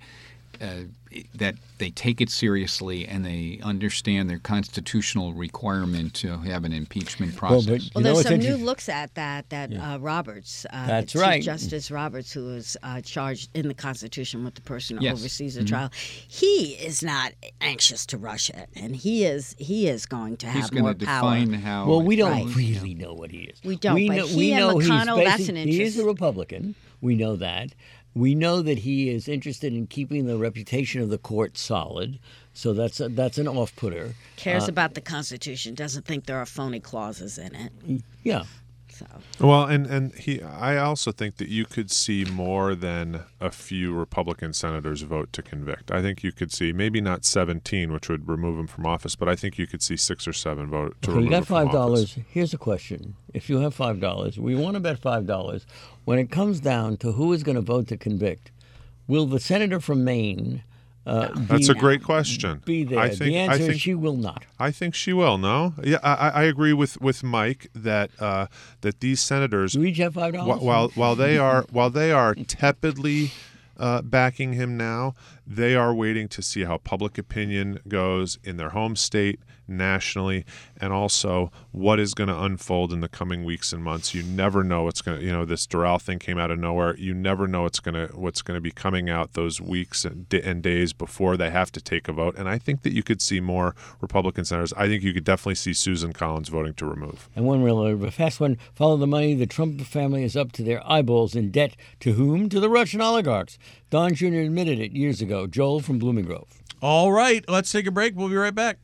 they take it seriously and they understand their constitutional requirement to have an impeachment process. Well, there's some new looks at that Roberts, that's Chief right. Justice Roberts, who is charged in the Constitution with the person who Yes. oversees the trial. He is not anxious to rush it, and he is going to He's have going more to power. define how. Well, we don't Right. really know what he is. We don't, We but know, he we and know he's McConnell, that's an He is interest. a Republican. We know that. We know that he is interested in keeping the reputation of the court solid. So that's an off-putter. Cares about the Constitution, doesn't think there are phony clauses in it. Yeah. So Well, I also think that you could see more than a few Republican senators vote to convict. I think you could see maybe not 17, which would remove him from office, but I think you could see 6 or 7 vote to Okay, remove you got him from office. $5. Here's a question. If you have $5, we want to bet $5. When it comes down to who is going to vote to convict, will the senator from Maine That's a great question. be there? The answer is she will not. I think she will. No, yeah, I agree with Mike that that these senators, Do we each have $5? while they are tepidly backing him now, they are waiting to see how public opinion goes in their home state, nationally, and also what is going to unfold in the coming weeks and months. You never know what's going to, this Doral thing came out of nowhere. You never know what's going to be coming out those weeks and days before they have to take a vote. And I think that you could see more Republican senators. I think you could definitely see Susan Collins voting to remove. And one real fast one. Follow the money. The Trump family is up to their eyeballs in debt. To whom? To the Russian oligarchs. Don Jr. admitted it years ago. Joel from Blooming Grove. All right, let's take a break. We'll be right back.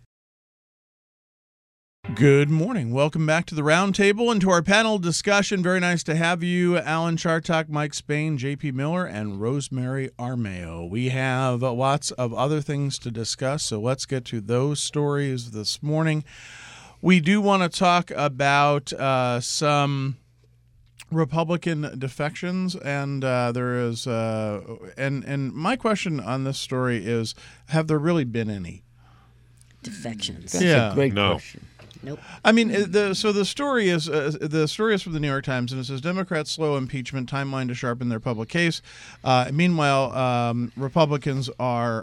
Good morning. Welcome back to the Roundtable and to our panel discussion. Very nice to have you, Alan Chartock, Mike Spain, J.P. Miller, and Rosemary Armao. We have lots of other things to discuss, so let's get to those stories this morning. We do want to talk about some Republican defections, and there is and my question on this story is: have there really been any defections? That's Yeah. a great No. question. Nope. I mean, the story is from the New York Times, and it says Democrats slow impeachment timeline to sharpen their public case. Meanwhile, Republicans are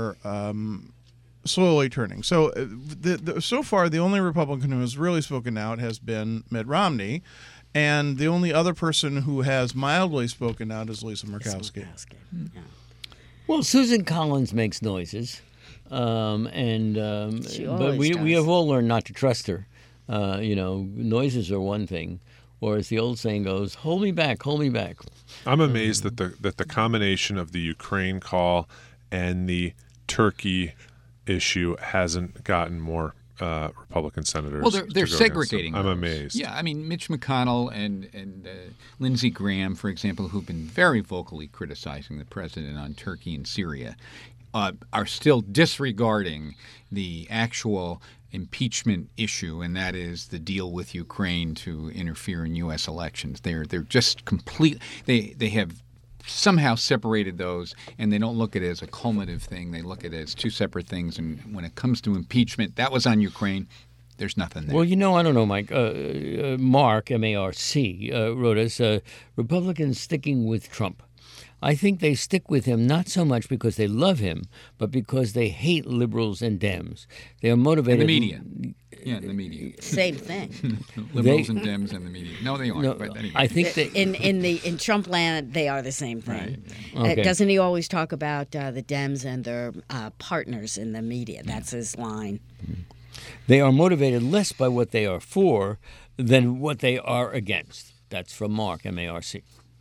slowly turning. So, so far, the only Republican who has really spoken out has been Mitt Romney, and the only other person who has mildly spoken out is Lisa Murkowski. Yeah. Well, Susan Collins makes noises. She But always we does. have all learned not to trust her. Noises are one thing, or as the old saying goes, "Hold me back, hold me back." I'm amazed that the combination of the Ukraine call and the Turkey issue hasn't gotten more Republican senators. Well, to they're go against segregating. them. I'm those. amazed. Yeah, I mean, Mitch McConnell and Lindsey Graham, for example, who've been very vocally criticizing the president on Turkey and Syria, are still disregarding the actual impeachment issue, and that is the deal with Ukraine to interfere in U.S. elections. They're just complete. They have somehow separated those, and they don't look at it as a cumulative thing. They look at it as two separate things. And when it comes to impeachment, that was on Ukraine. There's nothing there. Well, I don't know, Mike. Mark, M-A-R-C, wrote us, Republicans sticking with Trump. I think they stick with him not so much because they love him, but because they hate liberals and Dems. They are motivated. In the media. Yeah, in the media. Same thing. Liberals and Dems in the media. No, they aren't. No, but anyway. I think that in Trump land, they are the same thing. Right. Okay. Doesn't he always talk about the Dems and their partners in the media? That's his line. they are motivated less by what they are for than what they are against. That's from Mark, M-A-R-C.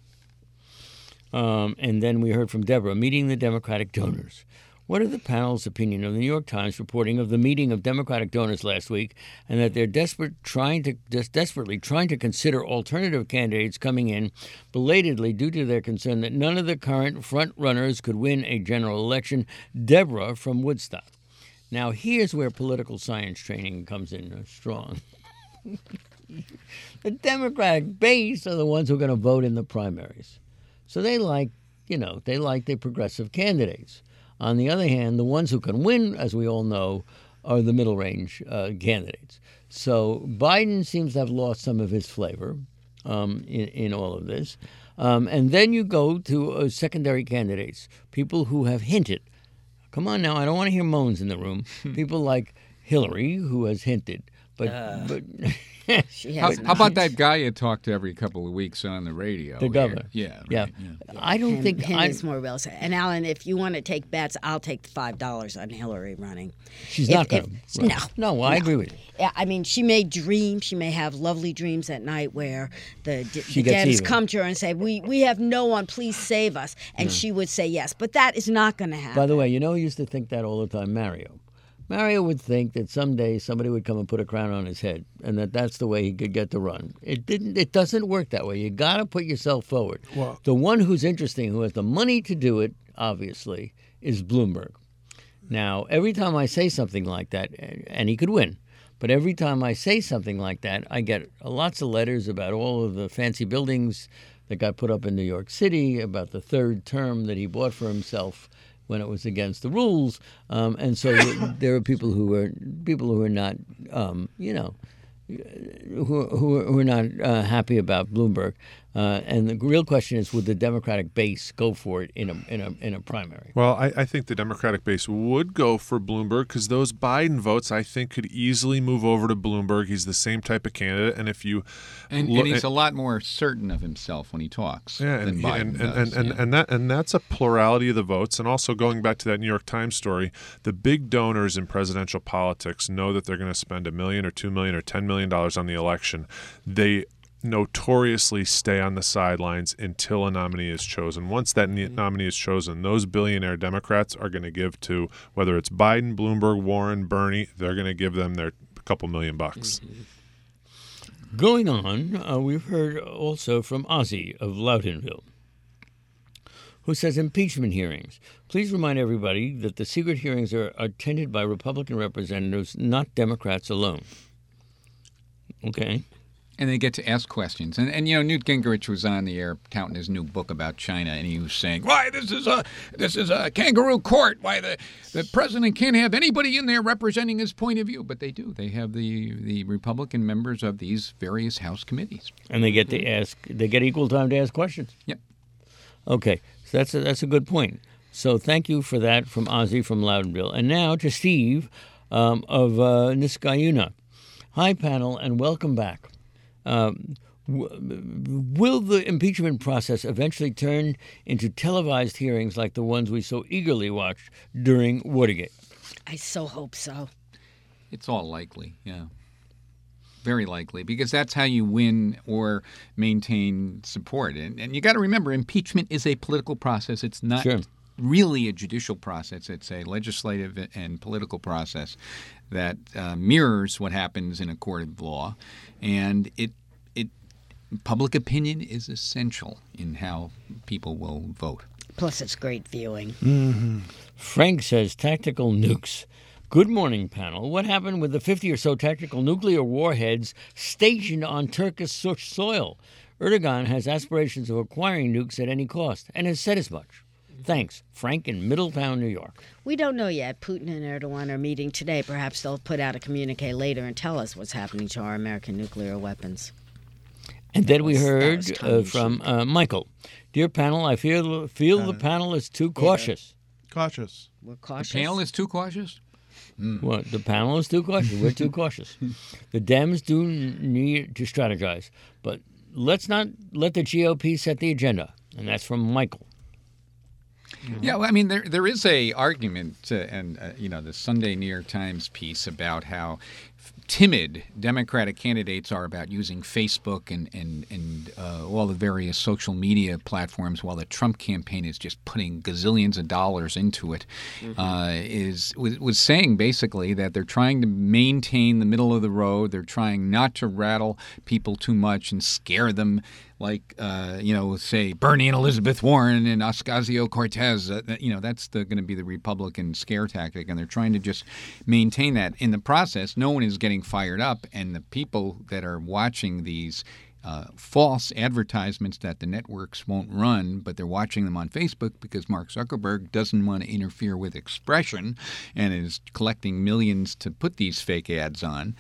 And then we heard from Deborah, meeting the Democratic donors. What are the panel's opinion of the New York Times reporting of the meeting of Democratic donors last week, and that they're desperately trying to consider alternative candidates coming in belatedly due to their concern that none of the current front runners could win a general election? Deborah from Woodstock. Now, here's where political science training comes in strong. The Democratic base are the ones who are going to vote in the primaries. So they like the progressive candidates. On the other hand, the ones who can win, as we all know, are the middle range candidates. So Biden seems to have lost some of his flavor in all of this. And then you go to secondary candidates, people who have hinted. Come on now, I don't want to hear moans in the room. People like Hillary, who has hinted. But how about that guy you talk to every couple of weeks on the radio? The governor. Yeah. Right, yeah. I don't think him is more real. And Alan, if you want to take bets, I'll take $5 on Hillary running. She's not going to. No, I agree with you. Yeah, I mean, she may dream. She may have lovely dreams at night where the gets Dems even. come to her and say, "We have no one. Please save us." And she would say yes. But that is not going to happen. By the way, who used to think that all the time? Mario. Mario would think that someday somebody would come and put a crown on his head, and that's the way he could get to run. It didn't. It doesn't work that way. You got to put yourself forward. Well, the one who's interesting, who has the money to do it, obviously, is Bloomberg. Now, every time I say something like that, and he could win, but every time I say something like that, I get lots of letters about all of the fancy buildings that got put up in New York City, about the third term that he bought for himself when it was against the rules, and so there are people who are not, who are not happy about Bloomberg, and the real question is, would the Democratic base go for it in a primary? Well, I think the Democratic base would go for Bloomberg because those Biden votes, I think, could easily move over to Bloomberg. He's the same type of candidate, and if you and he's a lot more certain of himself when he talks than Biden does. And that's a plurality of the votes. And also going back to that New York Times story, the big donors in presidential politics know that they're going to spend $1 million or $2 million or $10 million on the election. They notoriously stay on the sidelines until a nominee is chosen. Once that nominee is chosen, those billionaire Democrats are going to give to, whether it's Biden, Bloomberg, Warren, Bernie, they're going to give them their couple $1 million. Going on, we've heard also from Ozzy of Loudonville, who says impeachment hearings. Please remind everybody that the secret hearings are attended by Republican representatives, not Democrats alone. Okay. And they get to ask questions. And Newt Gingrich was on the air touting his new book about China, and he was saying, why, this is a kangaroo court. Why the president can't have anybody in there representing his point of view. But they do. They have the Republican members of these various House committees. And they get to ask, they get equal time to ask questions. Yep. Okay. So that's a good point. So thank you for that from Ozzy from Loudonville. And now to Steve of Niskayuna. Hi, panel, and welcome back. Will the impeachment process eventually turn into televised hearings like the ones we so eagerly watched during Watergate? I so hope so. It's all likely, yeah. Very likely, because that's how you win or maintain support. And you got to remember, impeachment is a political process. It's not really a judicial process. It's a legislative and political process that mirrors what happens in a court of law. And public opinion is essential in how people will vote. Plus, it's great viewing. Frank says tactical nukes. Good morning, panel. What happened with the 50 or so tactical nuclear warheads stationed on Turkish soil? Erdogan has aspirations of acquiring nukes at any cost and has said as much. Thanks. Frank in Middletown, New York. We don't know yet. Putin and Erdogan are meeting today. Perhaps they'll put out a communique later and tell us what's happening to our American nuclear weapons. And then we heard from Michael. Dear panel, I feel the panel is too cautious. Cautious. We're cautious. The panel is too cautious? What? The panel is too cautious. We're too cautious. The Dems do need to strategize. But let's not let the GOP set the agenda. And that's from Michael. Yeah, well, I mean, there is a argument, and the Sunday New York Times piece about how timid Democratic candidates are about using Facebook and all the various social media platforms, while the Trump campaign is just putting gazillions of dollars into it. Was saying basically that they're trying to maintain the middle of the road. They're trying not to rattle people too much and scare them. Like, say Bernie and Elizabeth Warren and Ocasio-Cortez, that's going to be the Republican scare tactic. And they're trying to just maintain that. In the process, no one is getting fired up. And the people that are watching these false advertisements that the networks won't run, but they're watching them on Facebook because Mark Zuckerberg doesn't want to interfere with expression and is collecting millions to put these fake ads on.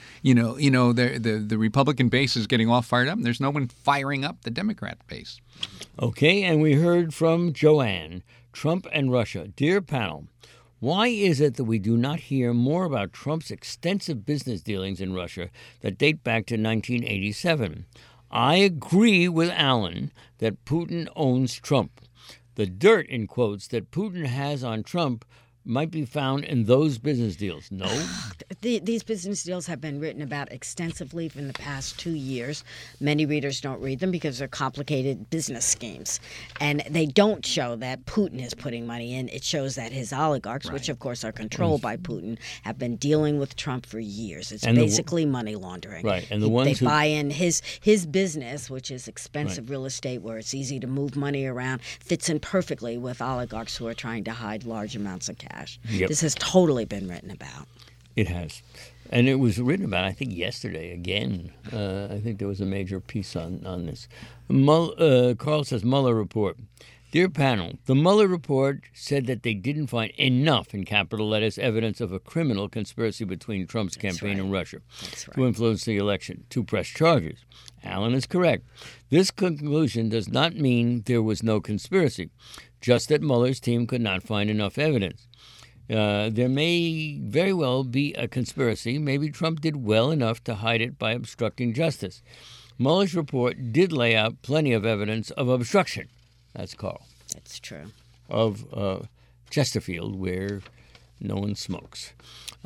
The Republican base is getting all fired up, and there's no one firing up the Democrat base. Okay, and we heard from Joanne, Trump and Russia. Dear panel, why is it that we do not hear more about Trump's extensive business dealings in Russia that date back to 1987? I agree with Alan that Putin owns Trump. The dirt, in quotes, that Putin has on Trump might be found in those business deals. No? These business deals have been written about extensively in the past 2 years. Many readers don't read them because they're complicated business schemes. And they don't show that Putin is putting money in. It shows that his oligarchs, which of course are controlled by Putin, have been dealing with Trump for years. It's basically money laundering. Right. And the ones they buy in his business, which is expensive real estate where it's easy to move money around, fits in perfectly with oligarchs who are trying to hide large amounts of cash. Yep. This has totally been written about. It has. And it was written about, I think, yesterday again. I think there was a major piece on this. Carl says, Mueller report. Dear panel, the Mueller report said that they didn't find enough, in capital letters, evidence of a criminal conspiracy between Trump's campaign and Russia to influence the election, to press charges. Alan is correct. This conclusion does not mean there was no conspiracy, just that Mueller's team could not find enough evidence. There may very well be a conspiracy. Maybe Trump did well enough to hide it by obstructing justice. Mueller's report did lay out plenty of evidence of obstruction. That's Carl. That's true. Of Chesterfield, where no one smokes.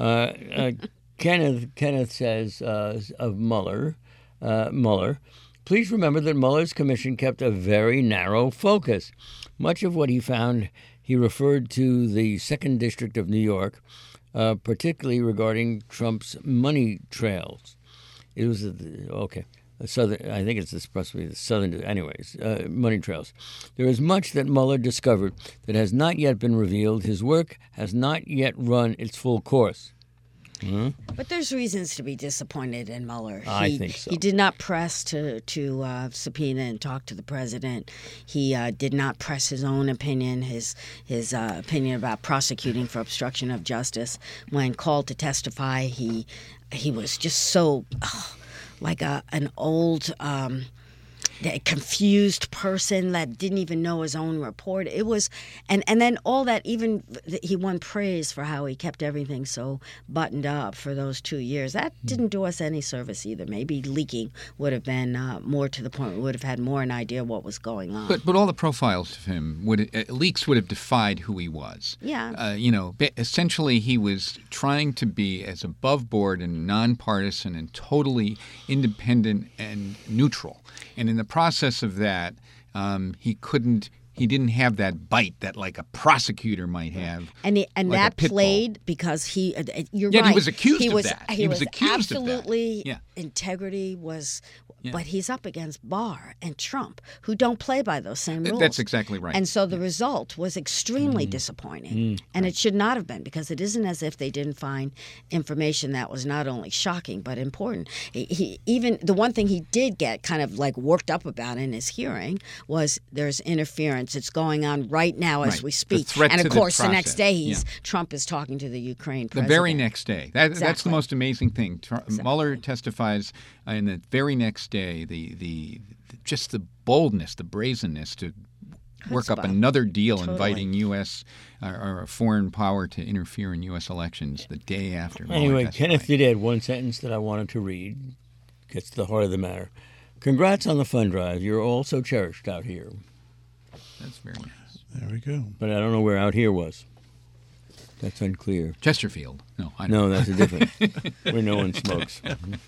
Kenneth says of Mueller, please remember that Mueller's commission kept a very narrow focus. Much of what he found, he referred to the 2nd District of New York, particularly regarding Trump's money trails. It was Southern. I think it's supposed to be the Southern. Anyways, money trails. There is much that Mueller discovered that has not yet been revealed. His work has not yet run its full course. But there's reasons to be disappointed in Mueller. I think so. He did not press to subpoena and talk to the president. He did not press his own opinion, his opinion about prosecuting for obstruction of justice. When called to testify, he was just so like an old confused person that didn't even know his own report. It was, and then all that, even he won praise for how he kept everything so buttoned up for those 2 years. That didn't do us any service either. Maybe leaking would have been more to the point. We would have had more an idea what was going on. But all the profiles of him leaks would have defied who he was. Yeah. Essentially he was trying to be as above board and nonpartisan and totally independent and neutral. And in the process of that, he couldn't He didn't have that bite that like a prosecutor might have. And like that played because you're Yeah, right. he was accused of that. He was accused of that. absolutely Yeah. integrity was, Yeah. but he's up against Barr and Trump, who don't play by those same rules. That's exactly right. And so the result was extremely disappointing, and it should not have been, because it isn't as if they didn't find information that was not only shocking but important. He even the one thing he did get kind of like worked up about in his hearing was there's interference. It's going on right now as Right. we The speak. threat And to of the course, the next process. day Yeah. Trump is talking to the Ukraine The president. very next day. That's the Exactly. most amazing thing. Mueller testifies, and the very next day, just the boldness, the brazenness to work up Chutzpah. another deal Totally. inviting U.S. or a foreign power to interfere in U.S. elections the day after. Mueller Anyway, testified. Kenneth did add one sentence that I wanted to read. Gets to the heart of the matter. Congrats on the fund drive. You're all so cherished out here. That's very nice. There we go. But I don't know where out here was. That's unclear. Chesterfield. No, I No, don't. that's a different. Where no one smokes.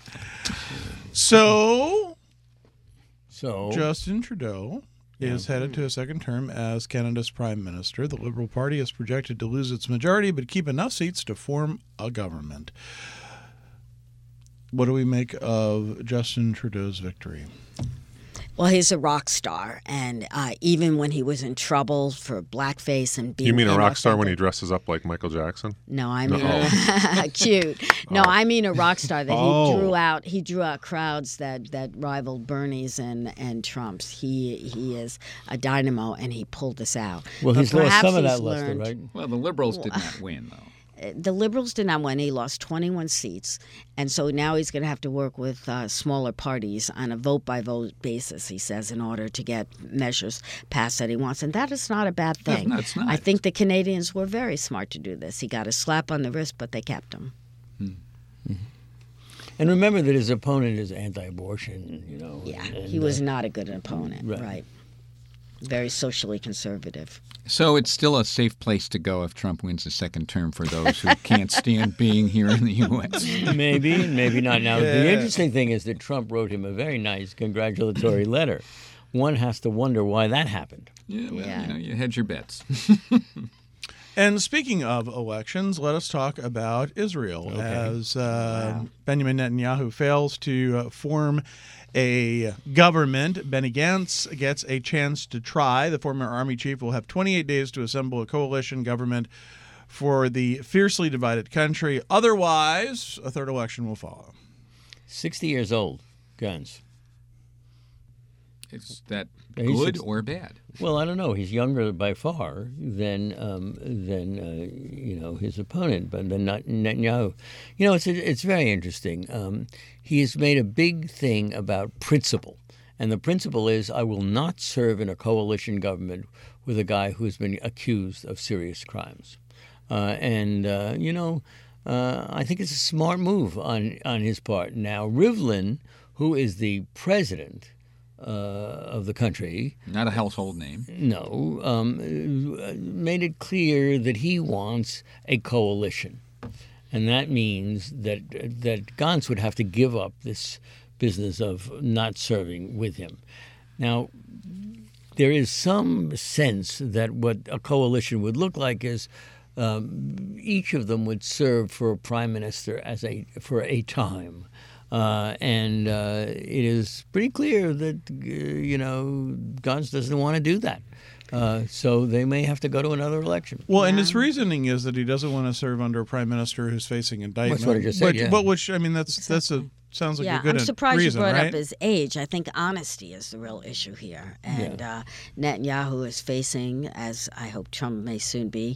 So So Justin Trudeau is headed to a second term as Canada's Prime Minister. The Liberal Party is projected to lose its majority but keep enough seats to form a government. What do we make of Justin Trudeau's victory? Well, he's a rock star, and even when he was in trouble for blackface and being You mean a rock star when he inauthentic- dresses up like Michael Jackson? No, I mean No. cute. No, I mean a rock star that Oh. he drew out crowds that rivaled Bernie's and Trump's. He is a dynamo, and he pulled this out. well, But he's lost perhaps some of he's that luster, learned- right? Well, the Liberals did not win, though. The Liberals did not win. He lost 21 seats, and so now he's going to have to work with smaller parties on a vote-by-vote basis, he says, in order to get measures passed that he wants. And that is not a bad thing. No, it's not. I think the Canadians were very smart to do this. He got a slap on the wrist, but they kept him. And remember that his opponent is anti-abortion, you know. Yeah, and, he was not a good opponent, right. right. Very socially conservative. So it's still a safe place to go if Trump wins a second term for those who can't stand being here in the U.S. Maybe and maybe not. Now, the interesting thing is that Trump wrote him a very nice congratulatory letter. One has to wonder why that happened. Yeah, well, Yeah. you hedge your bets. And speaking of elections, let us talk about Israel as Benjamin Netanyahu fails to form a government. Benny Gantz gets a chance to try. The former army chief will have 28 days to assemble a coalition government for the fiercely divided country. Otherwise, a third election will follow. 60 years old, Gantz. Is that Yeah, he's good six- or bad? Well, I don't know. He's younger by far than his opponent, but than Netanyahu. You know, it's very interesting. He has made a big thing about principle, and the principle is I will not serve in a coalition government with a guy who's been accused of serious crimes, I think it's a smart move on his part. Now, Rivlin, who is the president of the country, Not a household name. made it clear that he wants a coalition. And that means that Gantz would have to give up this business of not serving with him. Now, there is some sense that what a coalition would look like is each of them would serve for a prime minister for a time. It is pretty clear that, Gantz doesn't want to do that. So they may have to go to another election. Well, and his reasoning is that he doesn't want to serve under a prime minister who's facing indictment. That's what I just said, yeah. But which, I mean, that's sounds like a good I'm surprised reason, you brought right? up his age. I think honesty is the real issue here. And Netanyahu is facing, as I hope Trump may soon be,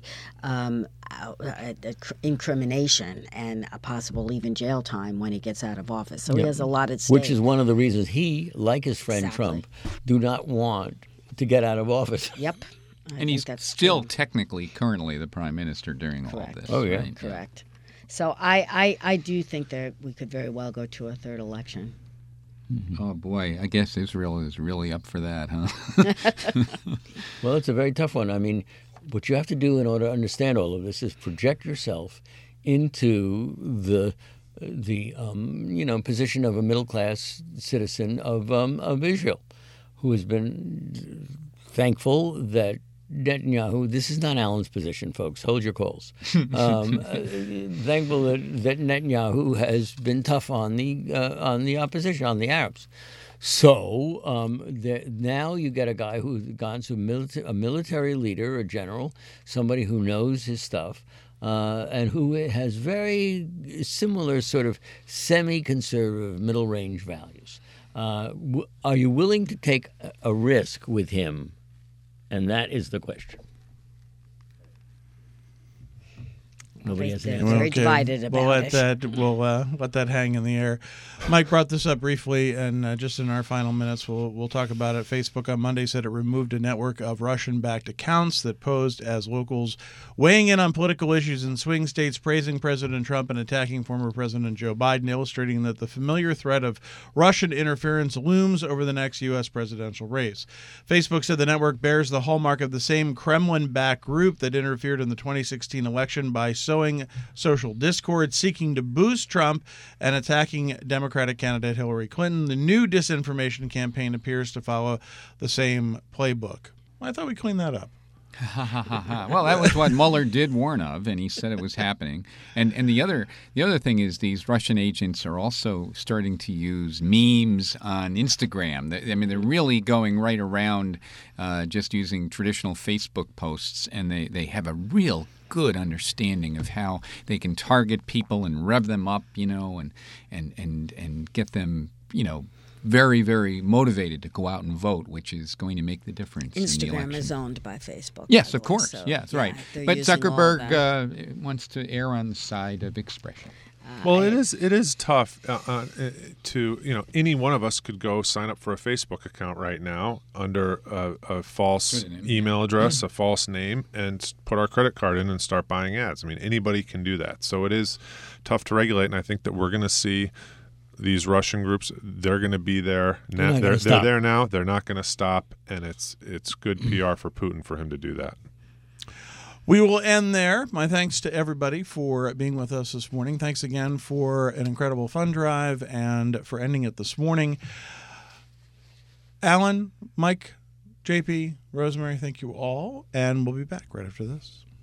incrimination and a possible even jail time when he gets out of office. So he has a lot at stake. Which is one of the reasons he, like his friend Exactly. Trump, do not want to get out of office. Yep. I And think he's that's still true. technically, currently, the prime minister during all Correct. this. Oh, yeah. right? Correct. So I do think that we could very well go to a third election. Oh, boy. I guess Israel is really up for that, huh? Well, it's a very tough one. I mean, what you have to do in order to understand all of this is project yourself into the position of a middle class citizen of Israel, who has been thankful that Netanyahu, this is not Alan's position, folks. Hold your calls. Thankful that Netanyahu has been tough on the opposition, on the Arabs. So now you get a guy who's gone to a military leader, a general, somebody who knows his stuff, and who has very similar sort of semi-conservative middle-range values. Are you willing to take a risk with him? And that is the question. Nobody has an answer. Very divided about it. We'll let that hang in the air. Mike brought this up briefly, and just in our final minutes, we'll talk about it. Facebook on Monday said it removed a network of Russian-backed accounts that posed as locals weighing in on political issues in swing states, praising President Trump and attacking former President Joe Biden, illustrating that the familiar threat of Russian interference looms over the next U.S. presidential race. Facebook said the network bears the hallmark of the same Kremlin-backed group that interfered in the 2016 election by sowing social discord, seeking to boost Trump and attacking Democratic candidate Hillary Clinton. The new disinformation campaign appears to follow the same playbook. I thought we cleaned that up. Well, that was what Mueller did warn of, and he said it was happening. And the other thing is these Russian agents are also starting to use memes on Instagram. They're really going right around just using traditional Facebook posts, and they have a real good understanding of how they can target people and rev them up, and get them, very, very motivated to go out and vote, which is going to make the difference. Instagram is owned by Facebook. Yes, of course. So, yes, right. But Zuckerberg wants to err on the side of expression. Well, it is tough to any one of us could go sign up for a Facebook account right now under a false email address, a false name, and put our credit card in and start buying ads. I mean, anybody can do that. So it is tough to regulate, and I think that we're going to see these Russian groups. They're going to be there. They're there now. They're not going to stop, and it's good PR for Putin for him to do that. We will end there. My thanks to everybody for being with us this morning. Thanks again for an incredible fund drive and for ending it this morning. Alan, Mike, JP, Rosemary, thank you all, and we'll be back right after this.